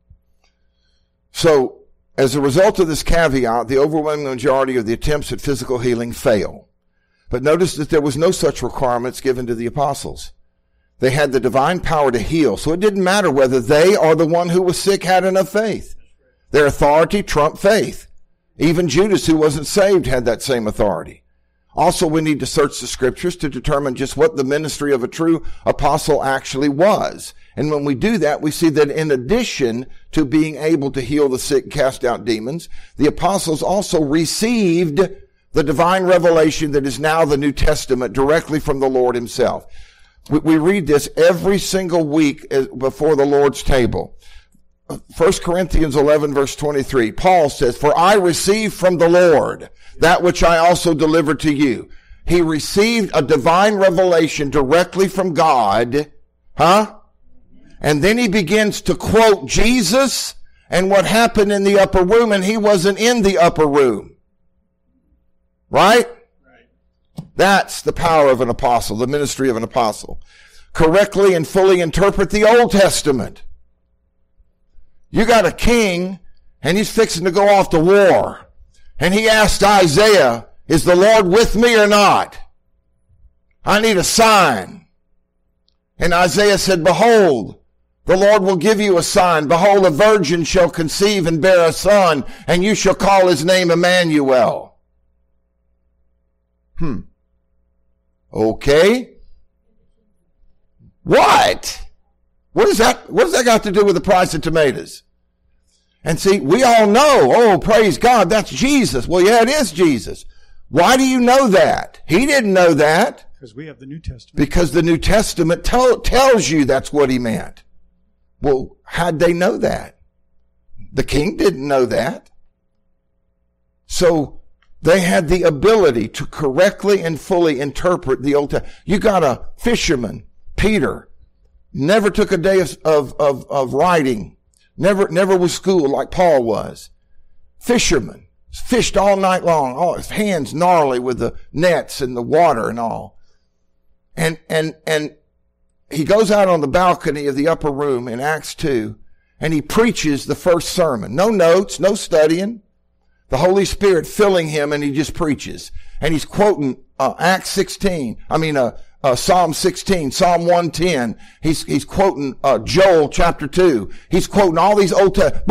So, as a result of this caveat, the overwhelming majority of the attempts at physical healing fail. But notice that there was no such requirements given to the apostles. They had the divine power to heal, so it didn't matter whether they or the one who was sick had enough faith. Their authority trumped faith. Even Judas, who wasn't saved, had that same authority. Also, we need to search the scriptures to determine just what the ministry of a true apostle actually was. And when we do that, we see that in addition to being able to heal the sick and cast out demons, the apostles also received the divine revelation that is now the New Testament directly from the Lord Himself. We read this every single week before the Lord's table. 1 Corinthians 11 verse 23, Paul says, "For I received from the Lord that which I also delivered to you." He received a divine revelation directly from God. And then he begins to quote Jesus and what happened in the upper room, and he wasn't in the upper room. Right? That's the power of an apostle, the ministry of an apostle. Correctly and fully interpret the Old Testament. You got a king, and he's fixing to go off to war. And he asked Isaiah, "Is the Lord with me or not? I need a sign." And Isaiah said, "Behold, the Lord will give you a sign. Behold, a virgin shall conceive and bear a son, and you shall call his name Emmanuel." Okay. What? What does that got to do with the price of tomatoes? And see, we all know, oh, praise God, that's Jesus. Well, yeah, it is Jesus. Why do you know that? He didn't know that. Because we have the New Testament. Because the New Testament tells you that's what he meant. Well, how'd they know that? The king didn't know that. So they had the ability to correctly and fully interpret the Old Testament. You got a fisherman, Peter, never took a day of writing, never was schooled like Paul was. Fisherman, fished all night long, all his hands gnarly with the nets and the water and all. And he goes out on the balcony of the upper room in Acts 2, and he preaches the first sermon. No notes, no studying. The Holy Spirit filling him, and he just preaches. And he's quoting Psalm 16, Psalm 110. He's quoting Joel chapter 2. He's quoting all these Old Testament.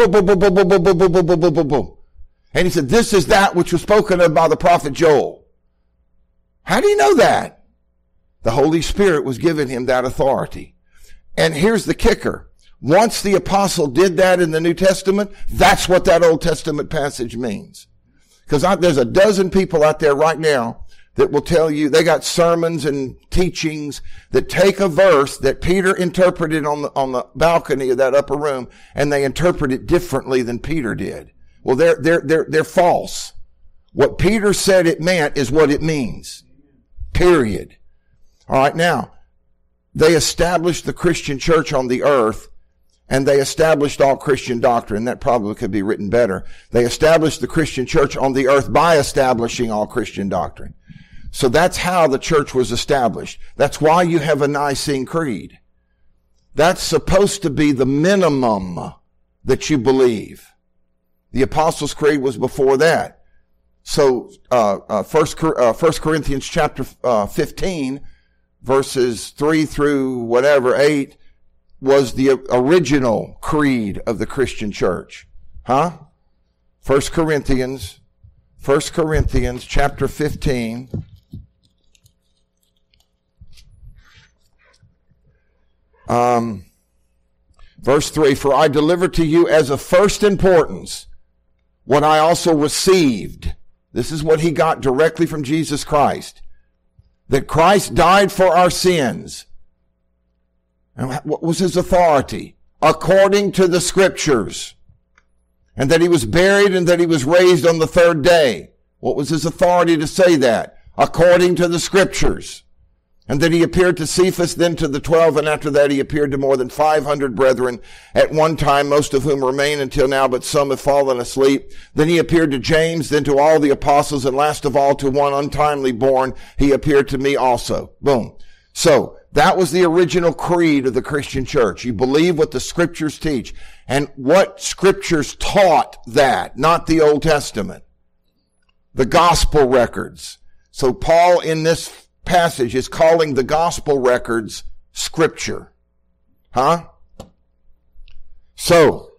And he said, this is that which was spoken of by the prophet Joel. How do you know that? The Holy Spirit was giving him that authority. And here's the kicker. Once the apostle did that in the New Testament, that's what that Old Testament passage means. Because there's a dozen people out there right now that will tell you they got sermons and teachings that take a verse that Peter interpreted on the balcony of that upper room, and they interpret it differently than Peter did. Well, they're false. What Peter said it meant is what it means. Period. All right, now, they established the Christian church on the earth, and they established all Christian doctrine. That probably could be written better. They established the Christian church on the earth by establishing all Christian doctrine. So that's how the church was established. That's why you have a Nicene Creed. That's supposed to be the minimum that you believe. The Apostles' Creed was before that. So, 1 Corinthians chapter 15, verses 3 through 8, was the original creed of the Christian church. 1 Corinthians chapter 15. Verse 3, for I delivered to you as of first importance what I also received. This is what he got directly from Jesus Christ. That Christ died for our sins. And what was his authority? According to the Scriptures. And that he was buried and that he was raised on the third day. What was his authority to say that? According to the Scriptures. And that he appeared to Cephas, then to the 12, and after that he appeared to more than 500 brethren at one time, most of whom remain until now, but some have fallen asleep. Then he appeared to James, then to all the apostles, and last of all to one untimely born, he appeared to me also. Boom. So, that was the original creed of the Christian church. You believe what the Scriptures teach. And what Scriptures taught that, not the Old Testament. The gospel records. So Paul in this passage is calling the gospel records Scripture. So,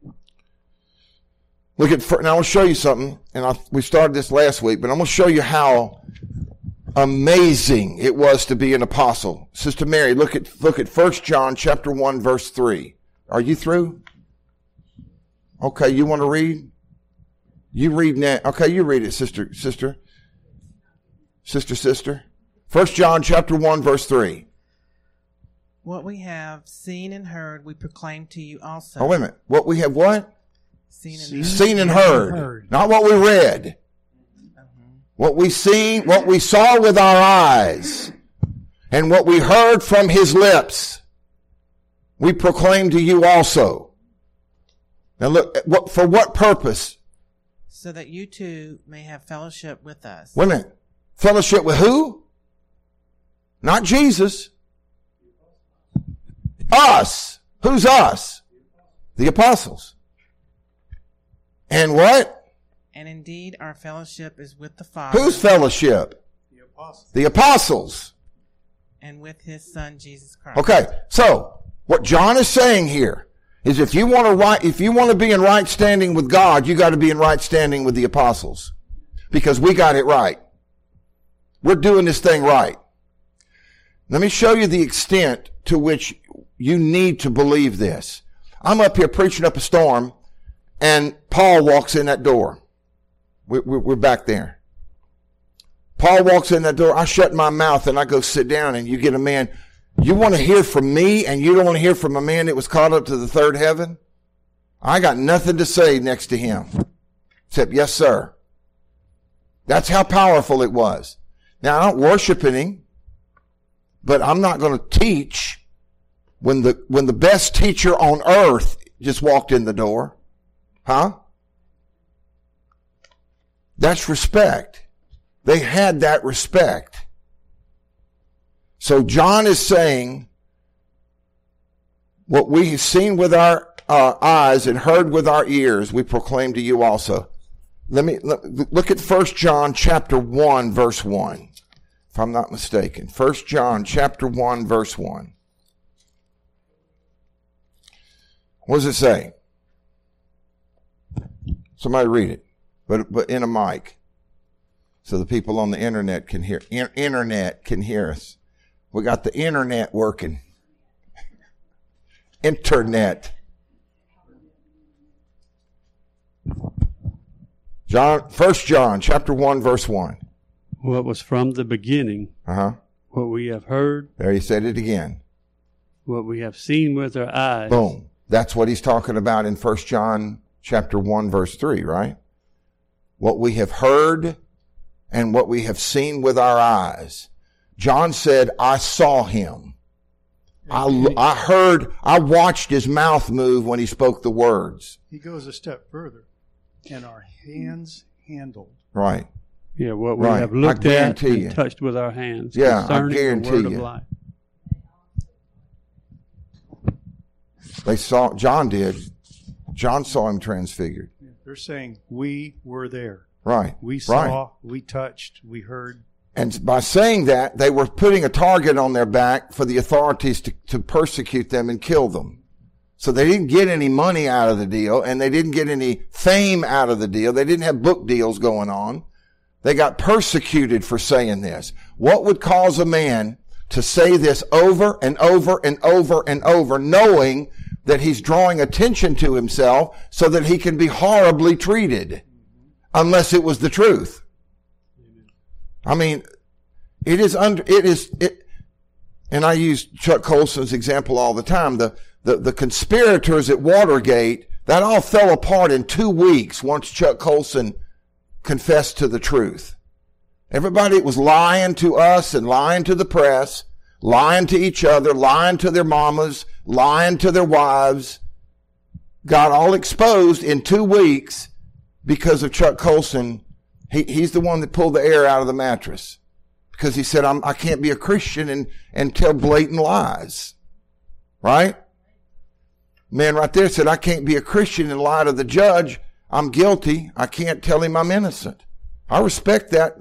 look at, now I'll show you something, and we started this last week, but I'm going to show you how amazing it was to be an apostle. Sister Mary, look at 1 John chapter 1 verse 3. Are you through? Okay, you want to read? You read now. Okay, you read it, sister. 1 John chapter 1 verse 3. What we have seen and heard, we proclaim to you also. Oh, wait a minute. What we have what? Seen and heard. Not what we read. What we saw with our eyes, and what we heard from his lips, we proclaim to you also. Now look, for what purpose? So that you too may have fellowship with us. Wait a minute. Fellowship with who? Not Jesus. Us. Who's us? The apostles. And what? And indeed, our fellowship is with the Father. Whose fellowship? The apostles. The apostles. And with his Son, Jesus Christ. Okay, so what John is saying here is if you want to be in right standing with God, you got to be in right standing with the apostles. Because we got it right. We're doing this thing right. Let me show you the extent to which you need to believe this. I'm up here preaching up a storm, and Paul walks in that door. We're back there. Paul walks in that door, I shut my mouth and I go sit down, and you get a man, you want to hear from me and you don't want to hear from a man that was caught up to the third heaven? I got nothing to say next to him except, yes, sir. That's how powerful it was. Now, I don't worship him, but I'm not going to teach when the best teacher on earth just walked in the door. Huh? That's respect. They had that respect. So John is saying, what we have seen with our eyes and heard with our ears, we proclaim to you also. Look at 1 John chapter 1, verse 1. If I'm not mistaken. 1 John chapter 1, verse 1. What does it say? Somebody read it, but in a mic, so the people on the internet can hear. Internet can hear us. We got the internet working. Internet. John, 1 John chapter 1, verse 1. What was from the beginning. What we have heard. There, he said it again. What we have seen with our eyes. Boom. That's what he's talking about in 1 John chapter 1, verse 3, right? What we have heard and what we have seen with our eyes. John said, I saw him. I heard, I watched his mouth move when he spoke the words. He goes a step further. And our hands handled. Right. Yeah, what we have looked at and touched with our hands. Yeah, I guarantee the word you. Of life. They saw, John did. John saw him transfigured. Yeah, they're saying, we were there. Right. We saw, we touched, we heard. And by saying that, they were putting a target on their back for the authorities to persecute them and kill them. So they didn't get any money out of the deal, and they didn't get any fame out of the deal. They didn't have book deals going on. They got persecuted for saying this. What would cause a man to say this over and over and over and over, knowing that he's drawing attention to himself so that he can be horribly treated, unless it was the truth? I mean, and I use Chuck Colson's example all the time. The conspirators at Watergate, that all fell apart in 2 weeks once Chuck Colson confessed to the truth. Everybody was lying to us and lying to the press, lying to each other, lying to their mamas, lying to their wives, got all exposed in 2 weeks because of Chuck Colson. He's the one that pulled the air out of the mattress because he said, I can't be a Christian and tell blatant lies. Right? Man right there said, I can't be a Christian and lie to the judge. I'm guilty. I can't tell him I'm innocent. I respect that.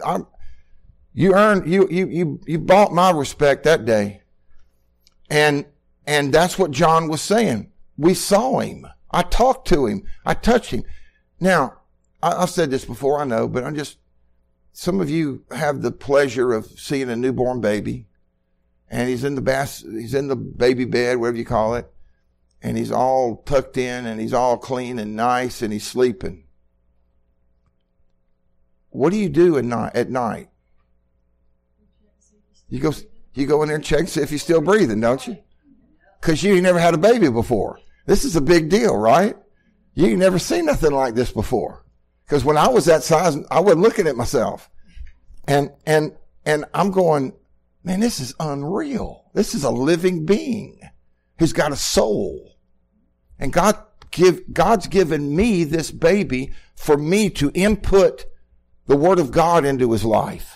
You bought my respect that day. And that's what John was saying. We saw him. I talked to him. I touched him. Now, I've said this before, I know, but some of you have the pleasure of seeing a newborn baby, and he's in the baby bed, whatever you call it, and he's all tucked in, and he's all clean and nice, and he's sleeping. What do you do at night? You go in there and check, see if he's still breathing, don't you? Because you ain't never had a baby before. This is a big deal, right? You ain't never seen nothing like this before. Because when I was that size, I wasn't looking at myself. And I'm going, man, this is unreal. This is a living being who's got a soul. And God's given me this baby for me to input the Word of God into his life.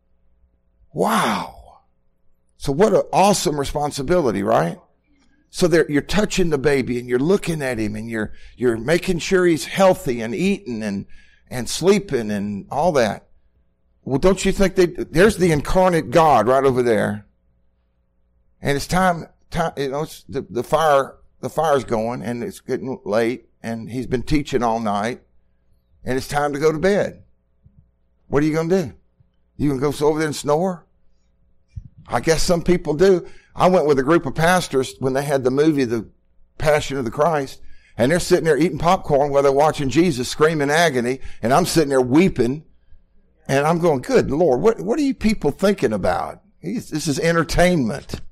Wow. So what an awesome responsibility, right? So you're touching the baby and you're looking at him and you're making sure he's healthy and eating and sleeping and all that. Well, don't you think there's the incarnate God right over there. And it's time, it's the fire's going and it's getting late and he's been teaching all night and it's time to go to bed. What are you going to do? You going to go over there and snore? I guess some people do. I went with a group of pastors when they had the movie, The Passion of the Christ, and they're sitting there eating popcorn while they're watching Jesus scream in agony, and I'm sitting there weeping And I'm going, good Lord, what are you people thinking about? This is entertainment.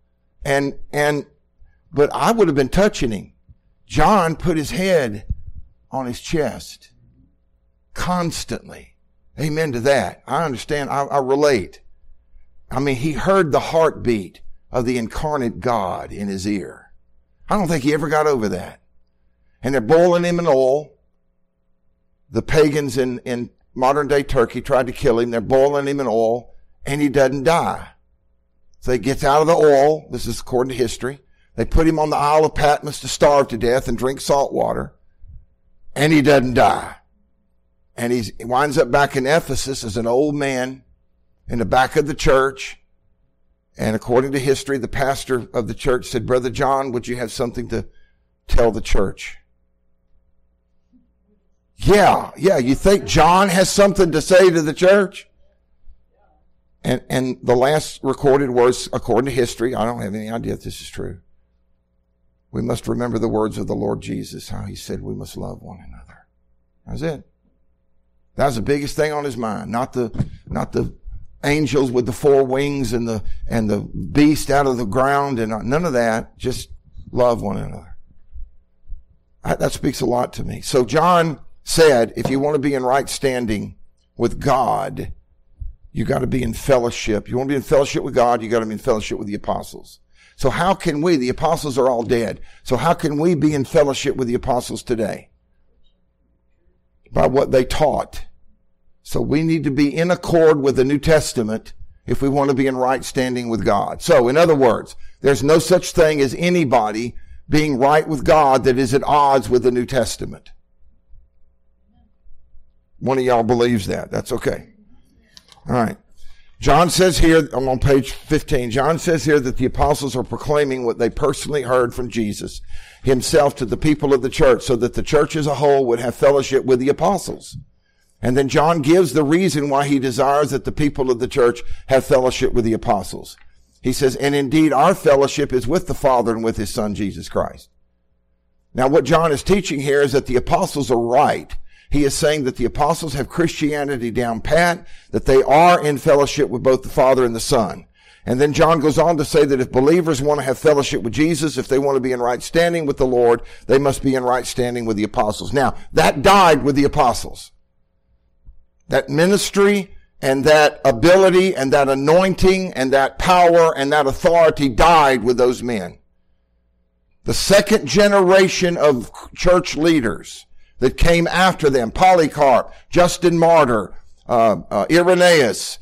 But I would have been touching him. John put his head on his chest constantly. Amen to that. I understand. I relate. I mean, he heard the heartbeat of the incarnate God in his ear. I don't think he ever got over that. And they're boiling him in oil. The pagans in modern day Turkey tried to kill him. They're boiling him in oil, and he doesn't die. So he gets out of the oil. This is according to history. They put him on the Isle of Patmos to starve to death and drink salt water, and he doesn't die. And he winds up back in Ephesus as an old man in the back of the church. And according to history, the pastor of the church said, Brother John, would you have something to tell the church? Yeah. You think John has something to say to the church? And the last recorded words, according to history, I don't have any idea if this is true. We must remember the words of the Lord Jesus, how he said we must love one another. That's it. That was the biggest thing on his mind. Not the angels with the four wings and the beast out of the ground and none of that. Just love one another. That speaks a lot to me. So John said, if you want to be in right standing with God, you got to be in fellowship. You want to be in fellowship with God, you got to be in fellowship with the apostles. So how can we, the apostles are all dead, so how can we be in fellowship with the apostles today? By what they taught. So we need to be in accord with the New Testament if we want to be in right standing with God. So in other words, there's no such thing as anybody being right with God that is at odds with the New Testament. One of y'all believes that. That's okay. All right. John says here, I'm on page 15, John says here that the apostles are proclaiming what they personally heard from Jesus himself to the people of the church so that the church as a whole would have fellowship with the apostles. And then John gives the reason why he desires that the people of the church have fellowship with the apostles. He says, and indeed our fellowship is with the Father and with his Son, Jesus Christ. Now what John is teaching here is that the apostles are right. He is saying that the apostles have Christianity down pat, that they are in fellowship with both the Father and the Son. And then John goes on to say that if believers want to have fellowship with Jesus, if they want to be in right standing with the Lord, they must be in right standing with the apostles. Now, that died with the apostles. That ministry and that ability and that anointing and that power and that authority died with those men. The second generation of church leaders that came after them, Polycarp, Justin Martyr, Irenaeus,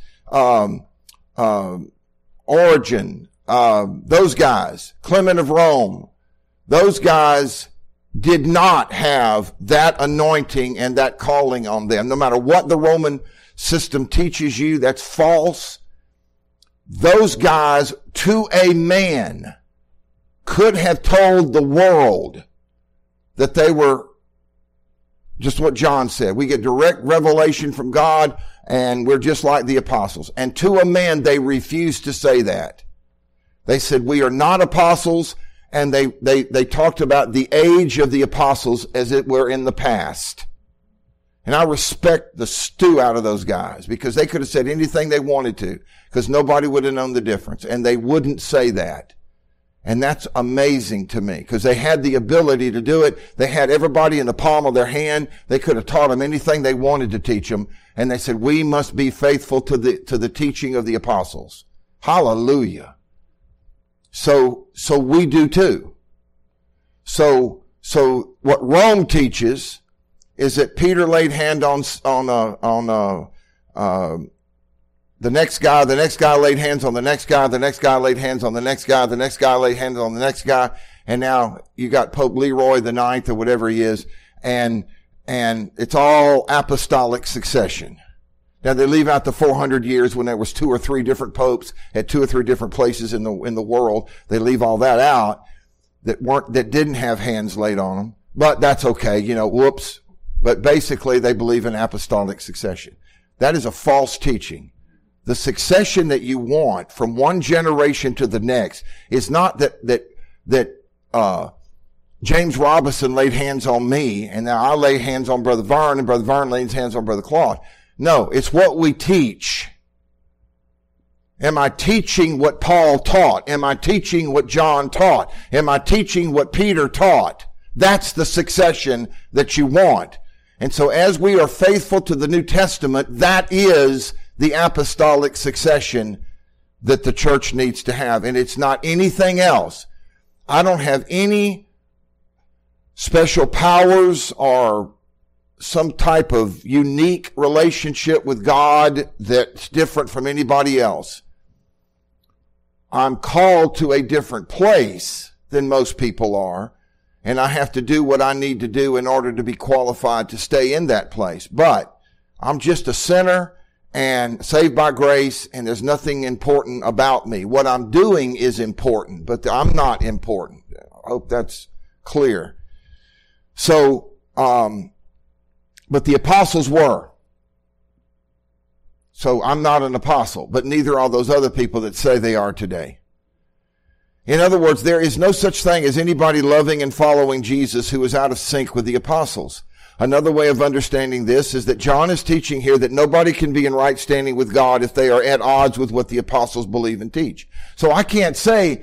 Origen, those guys, Clement of Rome, those guys did not have that anointing and that calling on them. No matter what the Roman system teaches you, that's false. Those guys, to a man, could have told the world that they were just what John said. We get direct revelation from God, and we're just like the apostles. And to a man, they refused to say that. They said, we are not apostles, and they talked about the age of the apostles as it were in the past. And I respect the stew out of those guys, because they could have said anything they wanted to, because nobody would have known the difference, and they wouldn't say that. And that's amazing to me, because they had the ability to do it. They had everybody in the palm of their hand. They could have taught them anything they wanted to teach them. And they said, we must be faithful to the teaching of the apostles. Hallelujah. So we do too. So what Rome teaches is that Peter laid hand on the next guy laid hands on the next guy, the next guy laid hands on the next guy, the next guy laid hands on the next guy, and now you got Pope Leroy the Ninth or whatever he is, and it's all apostolic succession. Now they leave out the 400 years when there was 2 or 3 different popes at 2 or 3 different places in the world. They leave all that out that didn't have hands laid on them, but that's okay, whoops. But basically they believe in apostolic succession. That is a false teaching. The succession that you want from one generation to the next is not that James Robinson laid hands on me and now I lay hands on Brother Vern and Brother Vern lays hands on Brother Claude. No, it's what we teach. Am I teaching what Paul taught? Am I teaching what John taught? Am I teaching what Peter taught? That's the succession that you want. And so as we are faithful to the New Testament, that is the apostolic succession that the church needs to have. And it's not anything else. I don't have any special powers or some type of unique relationship with God that's different from anybody else. I'm called to a different place than most people are, and I have to do what I need to do in order to be qualified to stay in that place. But I'm just a sinner and saved by grace, and there's nothing important about me. What I'm doing is important, but I'm not important. I hope that's clear. So, but the apostles were. So I'm not an apostle, but neither are those other people that say they are today. In other words, there is no such thing as anybody loving and following Jesus who is out of sync with the apostles. Another way of understanding this is that John is teaching here that nobody can be in right standing with God if they are at odds with what the apostles believe and teach. So I can't say,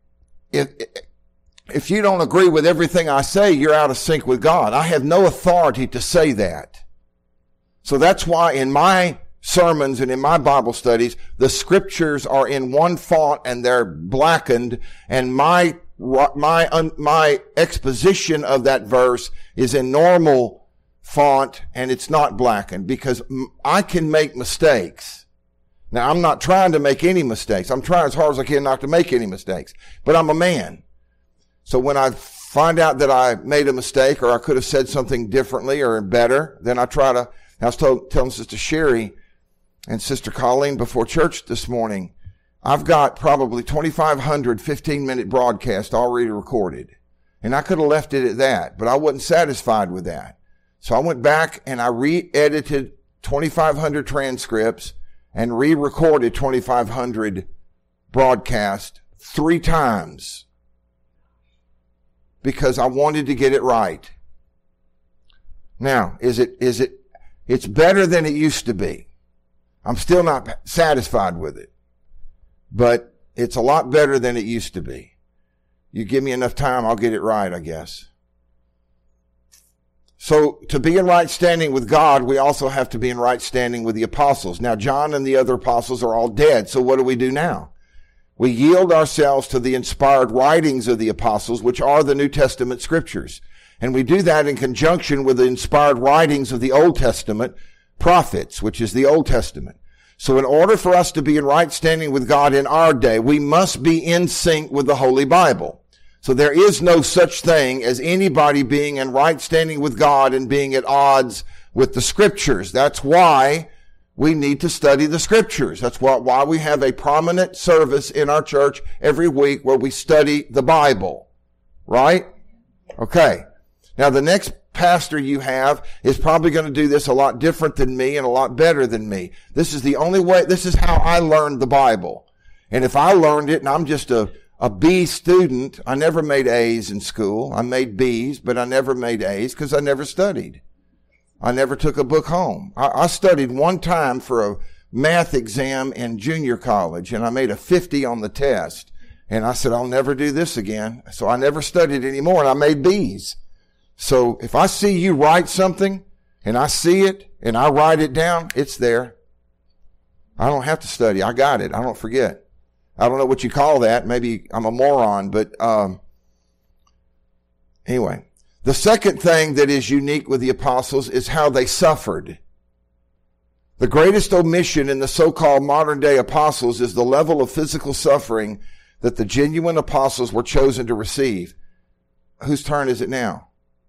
if you don't agree with everything I say, you're out of sync with God. I have no authority to say that. So that's why in my sermons and in my Bible studies, the scriptures are in one font and they're blackened, and my exposition of that verse is in normal font and it's not blackened, because I can make mistakes. Now, I'm not trying to make any mistakes. I'm trying as hard as I can not to make any mistakes, but I'm a man. So when I find out that I made a mistake or I could have said something differently or better, then I try to, I was telling Sister Sherry and Sister Colleen before church this morning, I've got probably 2,500 15-minute broadcasts already recorded. And I could have left it at that, but I wasn't satisfied with that. So I went back and I re-edited 2,500 transcripts and re-recorded 2,500 broadcasts 3 times because I wanted to get it right. Now, it's better than it used to be. I'm still not satisfied with it, but it's a lot better than it used to be. You give me enough time, I'll get it right, I guess. So to be in right standing with God, we also have to be in right standing with the apostles. Now, John and the other apostles are all dead, so what do we do now? We yield ourselves to the inspired writings of the apostles, which are the New Testament scriptures. And we do that in conjunction with the inspired writings of the Old Testament prophets, which is the Old Testament. So in order for us to be in right standing with God in our day, we must be in sync with the Holy Bible. So there is no such thing as anybody being in right standing with God and being at odds with the scriptures. That's why we need to study the scriptures. That's why we have a prominent service in our church every week where we study the Bible. Right? Okay. Now the next pastor you have is probably going to do this a lot different than me and a lot better than me. This is the only way, this is how I learned the Bible. And if I learned it and I'm just a B student, I never made A's in school. I made B's, but I never made A's because I never studied. I never took a book home. I studied one time for a math exam in junior college and I made a 50 on the test. And I said, I'll never do this again. So I never studied anymore and I made B's. So if I see you write something and I see it and I write it down, it's there. I don't have to study. I got it. I don't forget. I don't know what you call that. Maybe I'm a moron, but anyway. The second thing that is unique with the apostles is how they suffered. The greatest omission in the so-called modern day apostles is the level of physical suffering that the genuine apostles were chosen to receive. Whose turn is it now?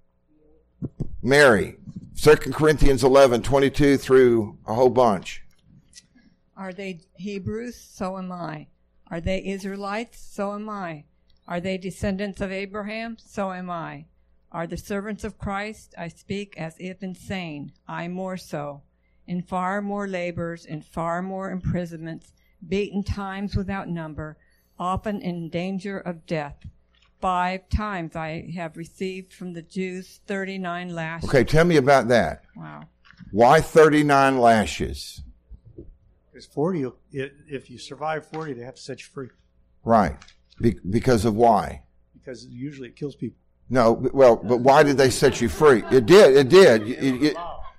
Mary. 2 Corinthians 11:22 through a whole bunch. Are they Hebrews? So am I. Are they Israelites? So am I. Are they descendants of Abraham? So am I. Are the servants of Christ? I speak as if insane, I more so. In far more labors, in far more imprisonments, beaten times without number, often in danger of death. 5 times I have received from the Jews 39 lashes. Okay, tell me about that. Wow. Why 39 lashes? Because 40, if you survive 40, they have to set you free. Right. Because of why? Because usually it kills people. No, well, but why did they set you free? It did.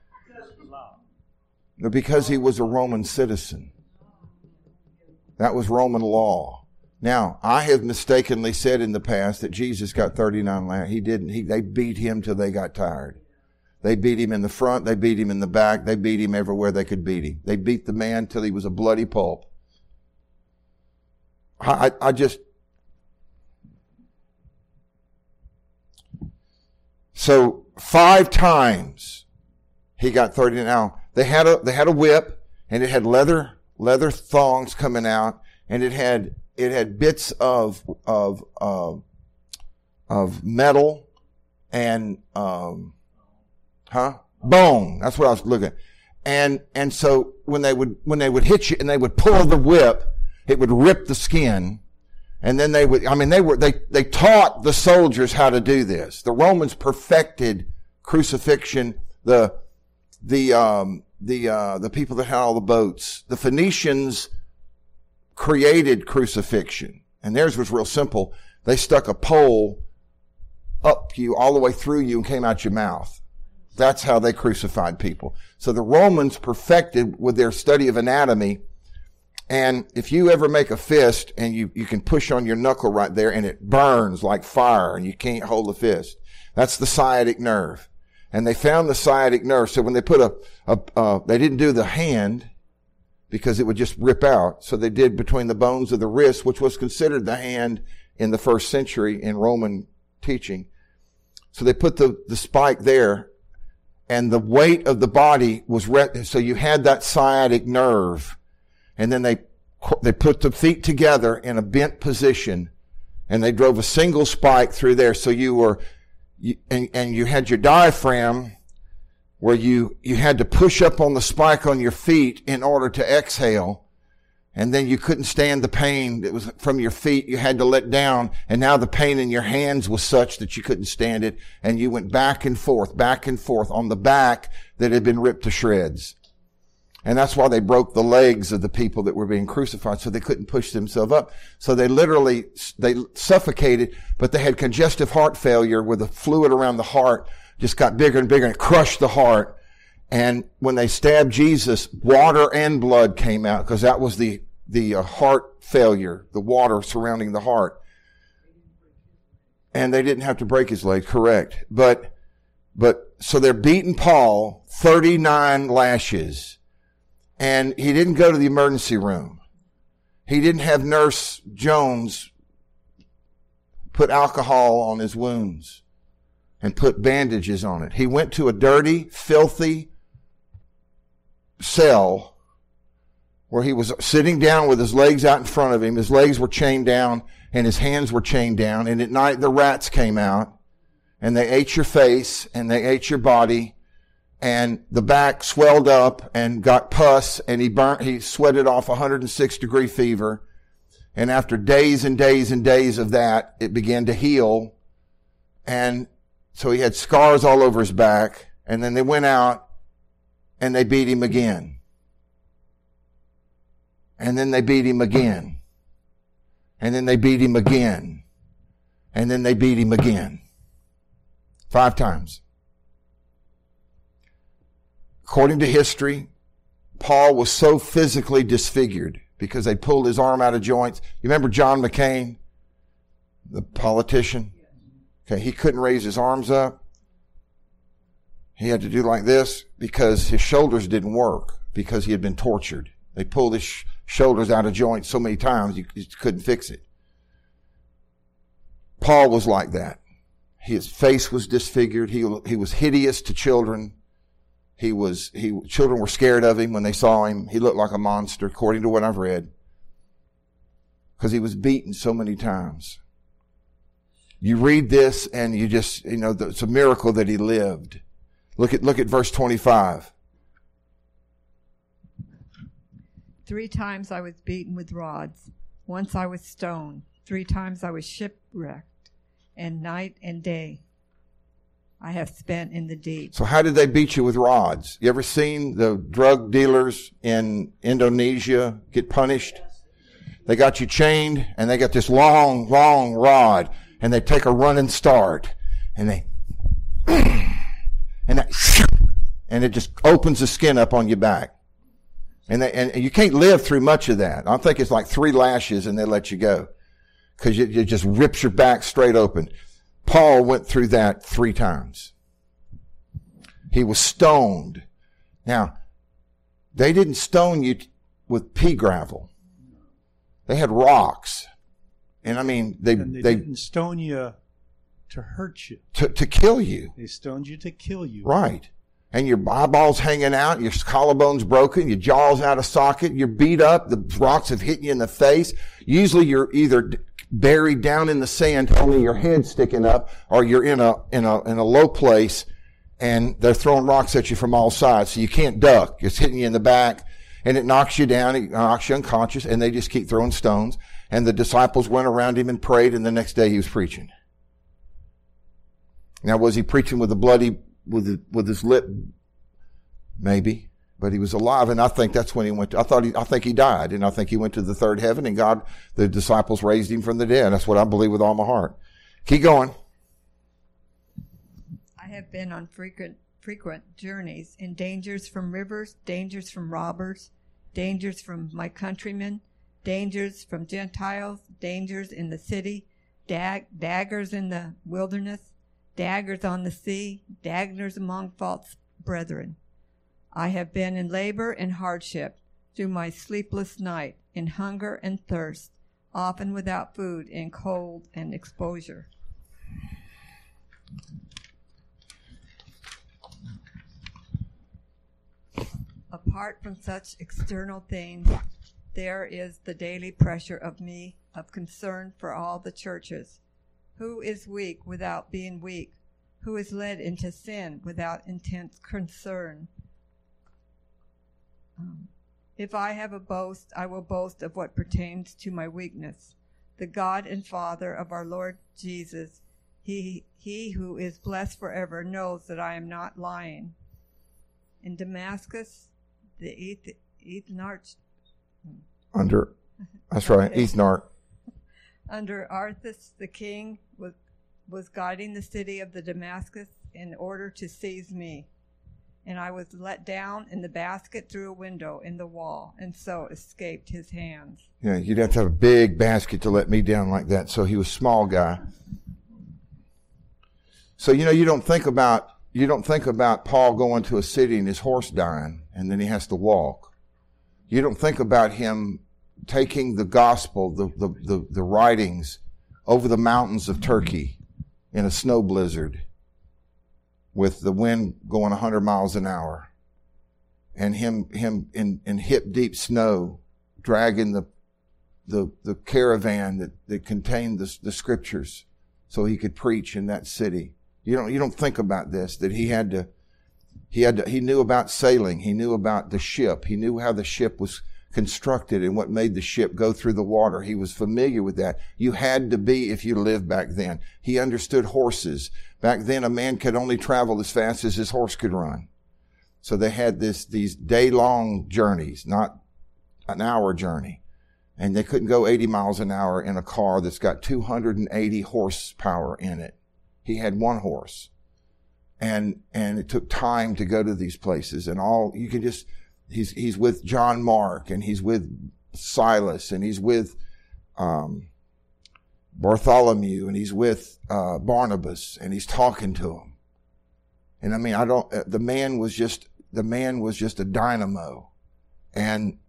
No, because he was a Roman citizen. That was Roman law. Now, I have mistakenly said in the past that Jesus got 39 lashes. He didn't. They beat him till they got tired. They beat him in the front. They beat him in the back. They beat him everywhere they could beat him. They beat the man till he was a bloody pulp. I just... So 5 times he got 30. Now they had a whip, and it had leather thongs coming out, and it had bits of metal and bone. That's what I was looking at. And so when they would hit you and they would pull the whip, it would rip the skin. And then they taught the soldiers how to do this. The Romans perfected crucifixion. The people that had all the boats. The Phoenicians created crucifixion. And theirs was real simple. They stuck a pole up you, all the way through you, and came out your mouth. That's how they crucified people. So the Romans perfected with their study of anatomy. And if you ever make a fist and you can push on your knuckle right there and it burns like fire and you can't hold the fist, that's the sciatic nerve. And they found the sciatic nerve. So when they put they didn't do the hand because it would just rip out. So they did between the bones of the wrist, which was considered the hand in the first century in Roman teaching. So they put the spike there, and the weight of the body was, so you had that sciatic nerve. And then they put the feet together in a bent position, and they drove a single spike through there. So you had your diaphragm where you had to push up on the spike on your feet in order to exhale. And then you couldn't stand the pain that was from your feet. You had to let down. And now the pain in your hands was such that you couldn't stand it. And you went back and forth on the back that had been ripped to shreds. And that's why they broke the legs of the people that were being crucified, so they couldn't push themselves up. So they suffocated, but they had congestive heart failure where the fluid around the heart just got bigger and bigger and it crushed the heart. And when they stabbed Jesus, water and blood came out because that was the heart failure, the water surrounding the heart. And they didn't have to break his leg, correct. But so they're beating Paul 39 lashes. And he didn't go to the emergency room. He didn't have Nurse Jones put alcohol on his wounds and put bandages on it. He went to a dirty, filthy cell where he was sitting down with his legs out in front of him. His legs were chained down and his hands were chained down. And at night the rats came out and they ate your face and they ate your body. And the back swelled up and got pus, and he sweated off 106-degree fever. And after days and days and days of that, it began to heal. And so he had scars all over his back. And then they went out and they beat him again. And then they beat him again. And then they beat him again. And then they beat him again. 5 times. According to history, Paul was so physically disfigured because they pulled his arm out of joints. You remember John McCain, the politician? Okay, he couldn't raise his arms up. He had to do like this because his shoulders didn't work because he had been tortured. They pulled his shoulders out of joint so many times you couldn't fix it. Paul was like that. His face was disfigured. He was hideous to children. Children were scared of him when they saw him. He looked like a monster, according to what I've read. Because he was beaten so many times. You read this and you just, it's a miracle that he lived. Look at verse 25. 3 times I was beaten with rods. Once I was stoned. 3 times I was shipwrecked. And night and day. I have spent in the deep. So how did they beat you with rods? You ever seen the drug dealers in Indonesia get punished? They got you chained and they got this long, long rod and they take a running start and and it just opens the skin up on your back. And you can't live through much of that. I think it's like 3 lashes and they let you go. Cause it just rips your back straight open. Paul went through that 3 times. He was stoned. Now, they didn't stone you with pea gravel. They had rocks. And I mean, they didn't stone you to hurt you. To kill you. They stoned you to kill you. Right. And your eyeballs hanging out, your collarbone's broken, your jaw's out of socket, you're beat up, the rocks have hit you in the face. Usually you're either buried down in the sand, only your head sticking up, or you're in a low place and they're throwing rocks at you from all sides. So you can't duck. It's hitting you in the back and it knocks you down, it knocks you unconscious, and they just keep throwing stones. And the disciples went around him and prayed, and the next day he was preaching. Now, was he preaching with with his lip? Maybe. But he was alive, and I think that's when he went to, I think he died, and I think he went to the third heaven, and the disciples raised him from the dead. That's what I believe with all my heart. Keep going. I have been on frequent journeys, in dangers from rivers, dangers from robbers, dangers from my countrymen, dangers from Gentiles, dangers in the city, daggers in the wilderness, daggers on the sea, daggers among false brethren. I have been in labor and hardship through my sleepless night, in hunger and thirst, often without food, in cold and exposure. Apart from such external things, there is the daily pressure of me, of concern for all the churches. Who is weak without being weak? Who is led into sin without intense concern? If I have a boast, I will boast of what pertains to my weakness. The God and Father of our Lord Jesus, He who is blessed forever, knows that I am not lying. In Damascus, the Ethnarch. That's right, Ethnarch. Under Arthas the king was guiding the city of the Damascus in order to seize me. And I was let down in the basket through a window in the wall, and so escaped his hands. Yeah, you'd have to have a big basket to let me down like that. So he was a small guy. So, you don't think about Paul going to a city and his horse dying, and then he has to walk. You don't think about him taking the gospel, the writings over the mountains of Turkey in a snow blizzard with the wind going 100 miles an hour, and him in hip deep snow dragging the caravan that contained the scriptures so he could preach in that city. You don't think about this, that he knew about sailing. He knew about the ship. He knew how the ship was constructed and what made the ship go through the water. He was familiar with that. You had to be if you lived back then. He understood horses. Back then, a man could only travel as fast as his horse could run. So they had these day-long journeys, not an hour journey. And they couldn't go 80 miles an hour in a car that's got 280 horsepower in it. He had 1 horse. And it took time to go to these places, and he's with John Mark, and he's with Silas, and he's with Bartholomew, and he's with Barnabas, and he's talking to them. And I mean, the man was just a dynamo, and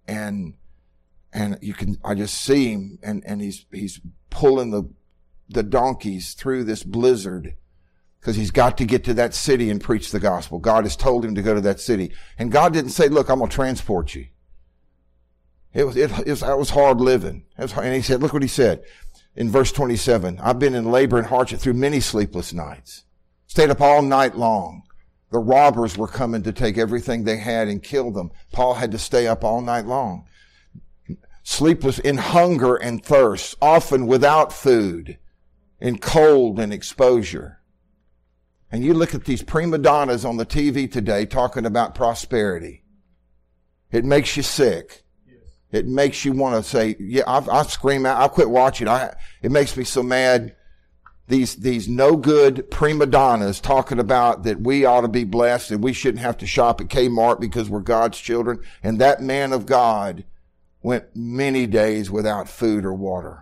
I just see him, and he's pulling the donkeys through this blizzard, because he's got to get to that city and preach the gospel. God has told him to go to that city. And God didn't say, look, I'm going to transport you. That was hard living. And he said, look what he said in verse 27. I've been in labor and hardship through many sleepless nights. Stayed up all night long. The robbers were coming to take everything they had and kill them. Paul had to stay up all night long. Sleepless in hunger and thirst, often without food, in cold and exposure. And you look at these prima donnas on the TV today talking about prosperity. It makes you sick. It makes you want to say, yeah, I scream out. I quit watching. It makes me so mad. These no good prima donnas talking about that we ought to be blessed and we shouldn't have to shop at Kmart because we're God's children. And that man of God went many days without food or water.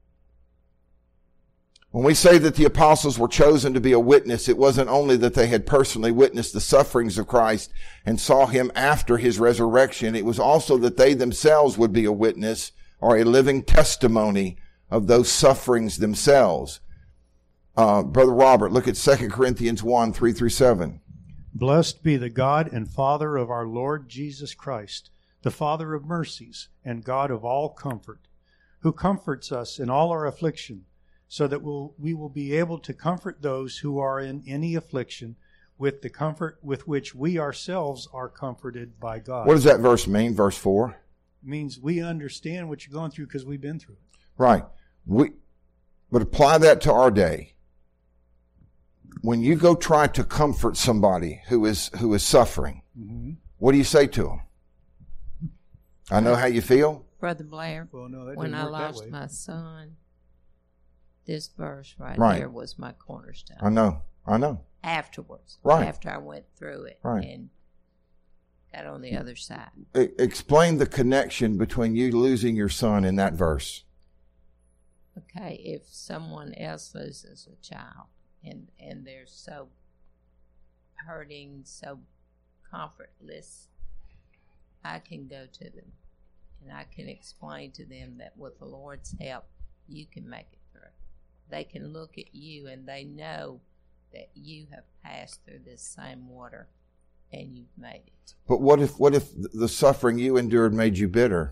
When we say that the apostles were chosen to be a witness, it wasn't only that they had personally witnessed the sufferings of Christ and saw him after his resurrection. It was also that they themselves would be a witness or a living testimony of those sufferings themselves. Brother Robert, look at 2 Corinthians 1, 3-7. Blessed be the God and Father of our Lord Jesus Christ, the Father of mercies and God of all comfort, who comforts us in all our affliction, so that we will be able to comfort those who are in any affliction with the comfort with which we ourselves are comforted by God. What does that verse mean, verse 4? It means we understand what you're going through because we've been through it. Right. But apply that to our day. When you go try to comfort somebody who is suffering, what do you say to them? I know how you feel. Brother Blair, Well, no, that when didn't I work that lost way. my son, this verse right Right. there was my cornerstone. I know. Afterwards, Right. after I went through it Right. and got on the other side. Explain the connection between you losing your son and that verse. Okay, if someone else loses a child and they're so hurting, so comfortless, I can go to them and I can explain to them that with the Lord's help, you can make it through. They can look at you and they know that you have passed through this same water and you've made it. But what if the suffering you endured made you bitter?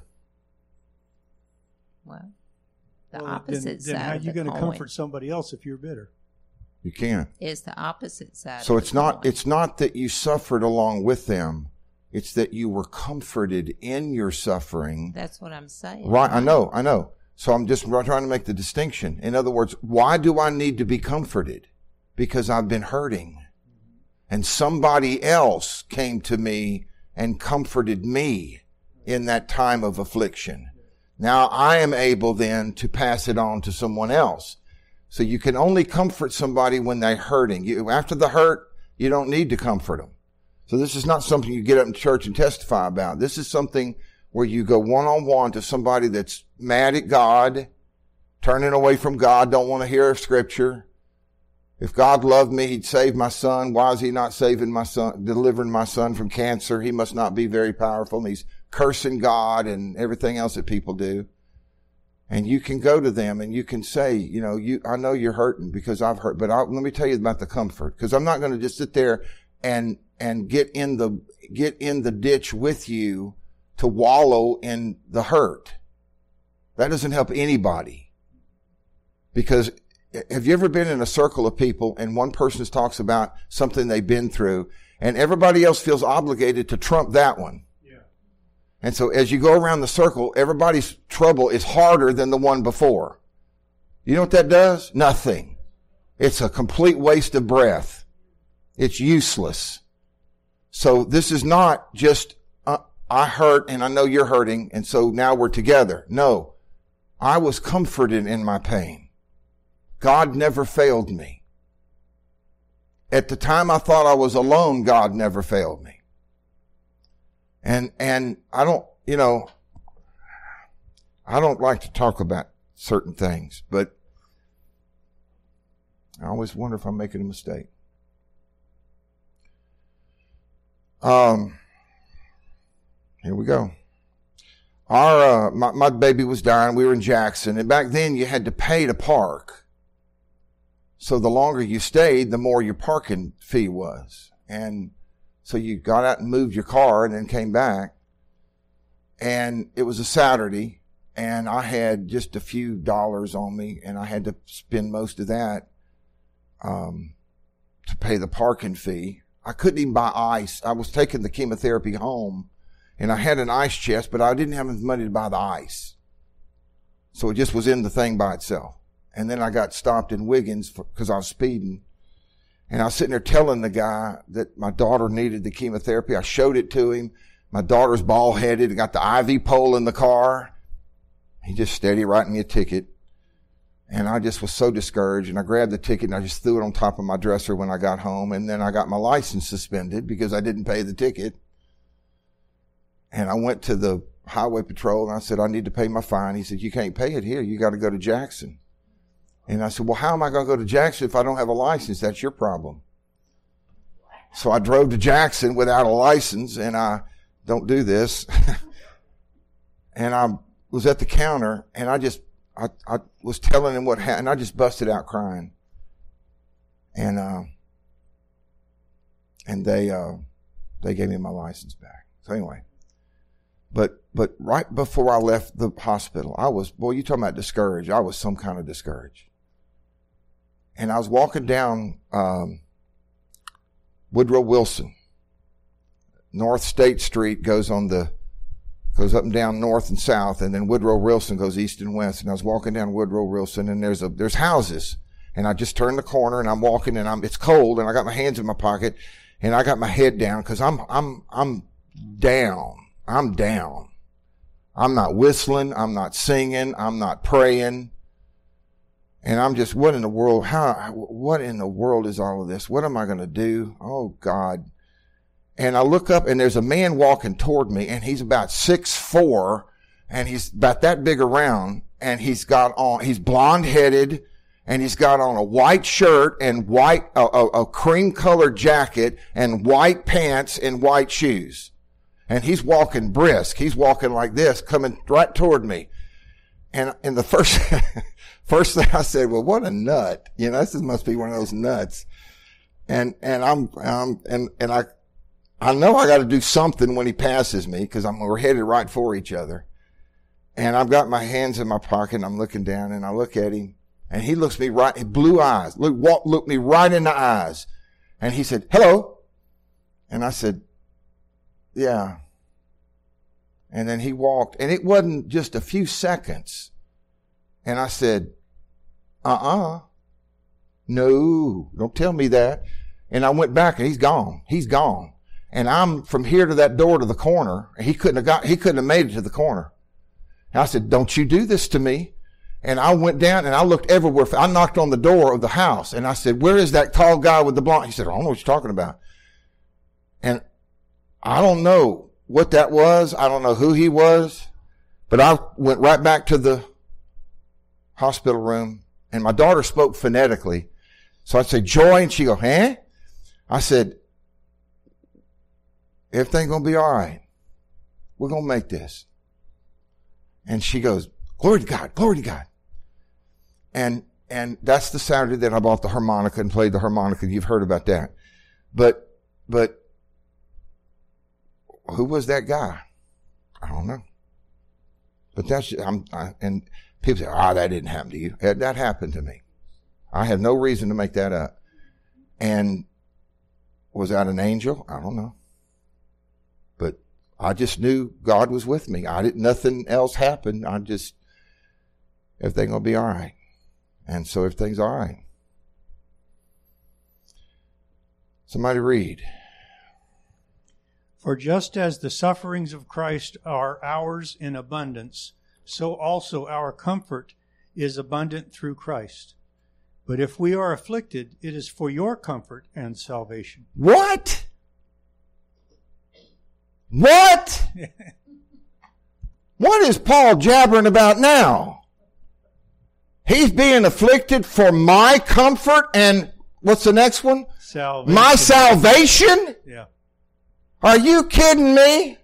Well, the Well, opposite then side how are of you the going to coin comfort somebody else if you're bitter? You can't. is the opposite side. So of it's the not coin. that you suffered along with them. It's that you were comforted in your suffering. That's what I'm saying. Right, I know. So I'm just trying to make the distinction. In other words, why do I need to be comforted? Because I've been hurting. And somebody else came to me and comforted me in that time of affliction. Now I am able then to pass it on to someone else. So you can only comfort somebody when they're hurting. After the hurt, you don't need to comfort them. So this is not something you get up in church and testify about. This is something where you go one-on-one to somebody that's mad at God, turning away from God, don't want to hear Scripture. If God loved me, He'd save my son. Why is He not saving my son, delivering my son from cancer? He must not be very powerful. And he's cursing God and everything else that people do. And you can go to them and you can say, I know you're hurting because I've hurt, but let me tell you about the comfort. Because I'm not going to just sit there and get in the ditch with you to wallow in the hurt. That doesn't help anybody. Because have you ever been in a circle of people and one person talks about something they've been through and everybody else feels obligated to trump that one? Yeah. And so as you go around the circle, everybody's trouble is harder than the one before. You know what that does? Nothing. It's a complete waste of breath. It's useless. So this is not just, I hurt and I know you're hurting and so now we're together. No, I was comforted in my pain. God never failed me. At the time I thought I was alone, God never failed me. And I don't like to talk about certain things, but I always wonder if I'm making a mistake. Here we go. My baby was dying. We were in Jackson, and back then you had to pay to park. So the longer you stayed, the more your parking fee was. And so you got out and moved your car and then came back. And it was a Saturday and I had just a few dollars on me and I had to spend most of that, to pay the parking fee. I couldn't even buy ice. I was taking the chemotherapy home and I had an ice chest, but I didn't have enough money to buy the ice. So it just was in the thing by itself. And then I got stopped in Wiggins because I was speeding. And I was sitting there telling the guy that my daughter needed the chemotherapy. I showed it to him. My daughter's bald-headed and got the IV pole in the car. He just steady writing me a ticket. And I just was so discouraged. And I grabbed the ticket and I just threw it on top of my dresser when I got home. And then I got my license suspended because I didn't pay the ticket. And I went to the highway patrol and I said, I need to pay my fine. He said, you can't pay it here. You got to go to Jackson. And I said, well, how am I going to go to Jackson if I don't have a license? That's your problem. So I drove to Jackson without a license, and I don't do this. And I was at the counter, and I was telling him what happened, and I just busted out crying. And they gave me my license back. So anyway, but right before I left the hospital, I was, boy, you talking about discouraged. I was some kind of discouraged. And I was walking down Woodrow Wilson. North State Street goes up and down north and south, and then Woodrow Wilson goes east and west. And I was walking down Woodrow Wilson, and there's houses. And I just turned the corner, and I'm walking, and it's cold, and I got my hands in my pocket, and I got my head down because I'm down. I'm down. I'm not whistling. I'm not singing. I'm not praying. And I'm just, what in the world is all of this? What am I going to do? Oh, God. And I look up, and there's a man walking toward me, and he's about 6'4", and he's about that big around, and he's blonde-headed, and he's got on a white shirt and a cream-colored jacket and white pants and white shoes. And he's walking brisk. He's walking like this, coming right toward me. And the first thing I said, well, what a nut. This must be one of those nuts. And I know I got to do something when he passes me because we're headed right for each other. And I've got my hands in my pocket and I'm looking down and I look at him and he looks me right, blue eyes, looked me right in the eyes. And he said, hello. And I said, yeah. And then he walked, and it wasn't just a few seconds. And I said, no, don't tell me that. And I went back and he's gone. He's gone. And I'm from here to that door to the corner. He couldn't have made it to the corner. And I said, don't you do this to me. And I went down and I looked everywhere. I knocked on the door of the house and I said, where is that tall guy with the blonde? He said, I don't know what you're talking about. And I don't know what that was. I don't know who he was, but I went right back to the hospital room and my daughter spoke phonetically. So I'd say, Joy, and she'd go, huh? I said, everything's going to be all right. We're going to make this. And she goes, glory to God, glory to God. And that's the Saturday that I bought the harmonica and played the harmonica. You've heard about that. But who was that guy? I don't know. But and people say, that didn't happen to you. That happened to me. I had no reason to make that up. And was that an angel? I don't know. But I just knew God was with me. Nothing else happened. everything's going to be all right. And so everything's all right. Somebody read. For just as the sufferings of Christ are ours in abundance, so also our comfort is abundant through Christ. But if we are afflicted, it is for your comfort and salvation. What? What? What is Paul jabbering about now? He's being afflicted for my comfort and what's the next one? Salvation. My salvation? Yeah. Are you kidding me?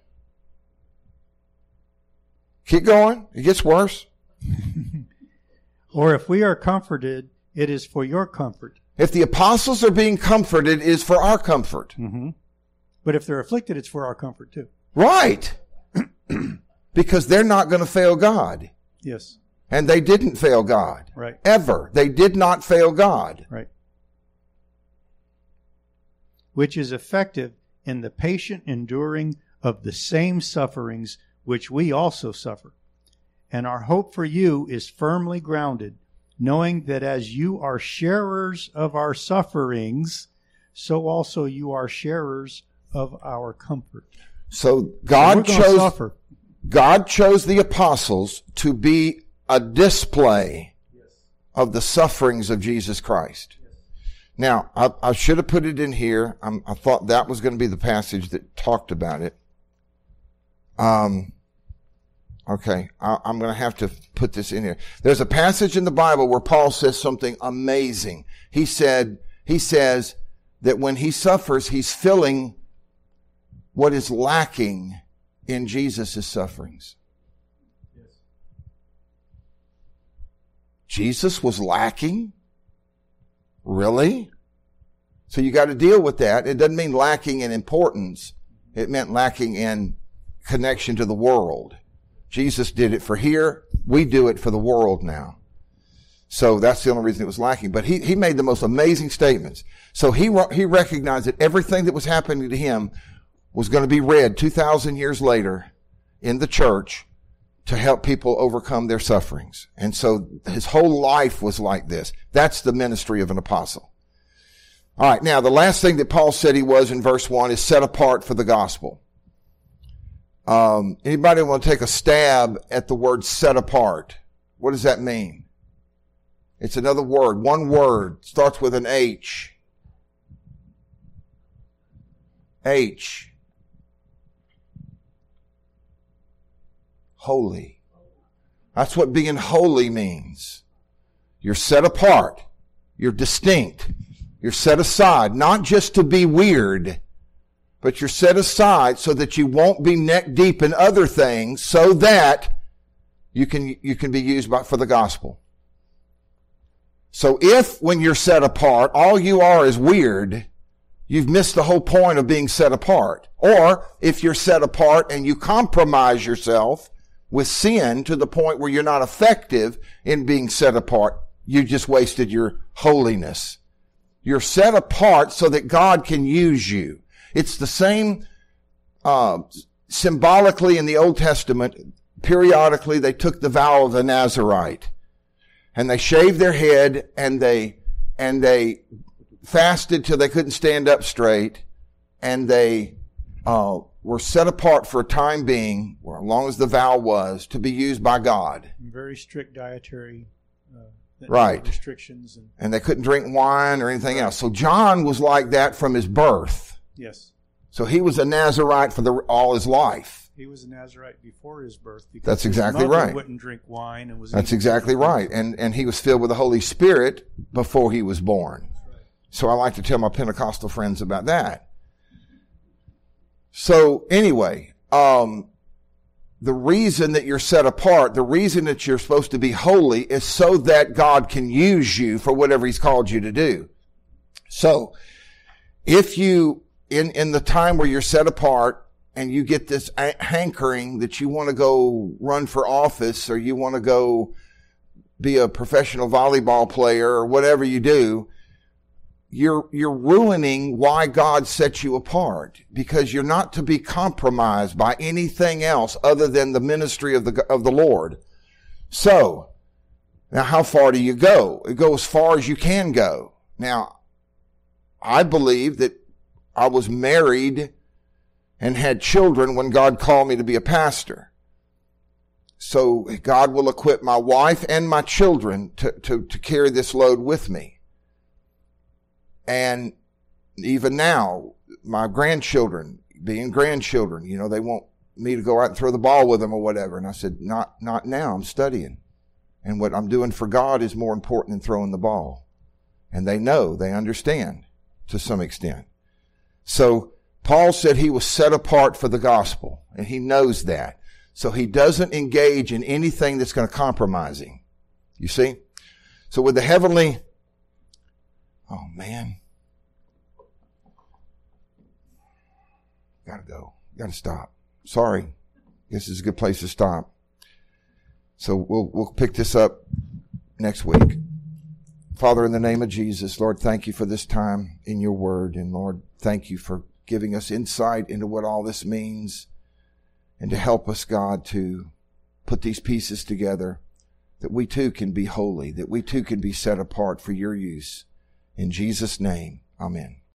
Keep going. It gets worse. Or if we are comforted, it is for your comfort. If the apostles are being comforted, it is for our comfort. Mm-hmm. But if they're afflicted, it's for our comfort too. Right. Because they're not going to fail God. Yes. And they didn't fail God. Right. Ever. They did not fail God. Right. Which is effective in the patient enduring of the same sufferings which we also suffer. And our hope for you is firmly grounded, knowing that as you are sharers of our sufferings, so also you are sharers of our comfort. So We're gonna suffer. God chose the apostles to be a display of the sufferings of Jesus Christ. Now, I should have put it in here. I thought that was going to be the passage that talked about it. Okay, I'm going to have to put this in here. There's a passage in the Bible where Paul says something amazing. He says that when he suffers, he's filling what is lacking in Jesus' sufferings. Jesus was lacking? Really? So you got to deal with that. It doesn't mean lacking in importance. It meant lacking in connection to the world. Jesus did it for here. We do it for the world now. So that's the only reason it was lacking. But he made the most amazing statements. So he recognized that everything that was happening to him was going to be read 2,000 years later in the church to help people overcome their sufferings. And so his whole life was like this. That's the ministry of an apostle. All right. Now, the last thing that Paul said he was in verse 1 is set apart for the gospel. Anybody want to take a stab at the word set apart? What does that mean? It's another word. One word. Starts with an H. H. Holy. That's what being holy means. You're set apart. You're distinct. You're set aside, not just to be weird, but you're set aside so that you won't be neck deep in other things, so that you can be used for the gospel. So if when you're set apart, all you are is weird, you've missed the whole point of being set apart. Or if you're set apart and you compromise yourself with sin to the point where you're not effective in being set apart, you just wasted your holiness. You're set apart so that God can use you. It's the same, symbolically in the Old Testament. Periodically, they took the vow of the Nazirite, and they shaved their head, and they fasted till they couldn't stand up straight, and they were set apart for a time being, or as long as the vow was, to be used by God. Very strict dietary right. restrictions. And they couldn't drink wine or anything else. So John was like that from his birth. Yes. So he was a Nazirite for all his life. He was a Nazirite before his birth. Because that's exactly his mother right. Wouldn't drink wine and was. That's exactly right. And he was filled with the Holy Spirit before he was born. Right. So I like to tell my Pentecostal friends about that. So anyway, the reason that you're set apart, the reason that you're supposed to be holy is so that God can use you for whatever he's called you to do. So if you, in the time where you're set apart and you get this hankering that you want to go run for office, or you want to go be a professional volleyball player, or whatever you do, you're ruining why God set you apart, because you're not to be compromised by anything else other than the ministry of the Lord. So, now how far do you go? Go as far as you can go. Now, I believe that I was married and had children when God called me to be a pastor. So God will equip my wife and my children to carry this load with me. And even now, my grandchildren, being grandchildren, they want me to go out and throw the ball with them or whatever. And I said, not now. I'm studying. And what I'm doing for God is more important than throwing the ball. And they know, they understand to some extent. So Paul said he was set apart for the gospel, and he knows that. So he doesn't engage in anything that's going to compromise him. You see? So with the heavenly, oh man, gotta go. Gotta stop. Sorry. This is a good place to stop. So we'll pick this up next week. Father, in the name of Jesus, Lord, thank you for this time in your word. And Lord, thank you for giving us insight into what all this means, and to help us, God, to put these pieces together, that we too can be holy, that we too can be set apart for your use. In Jesus' name, amen.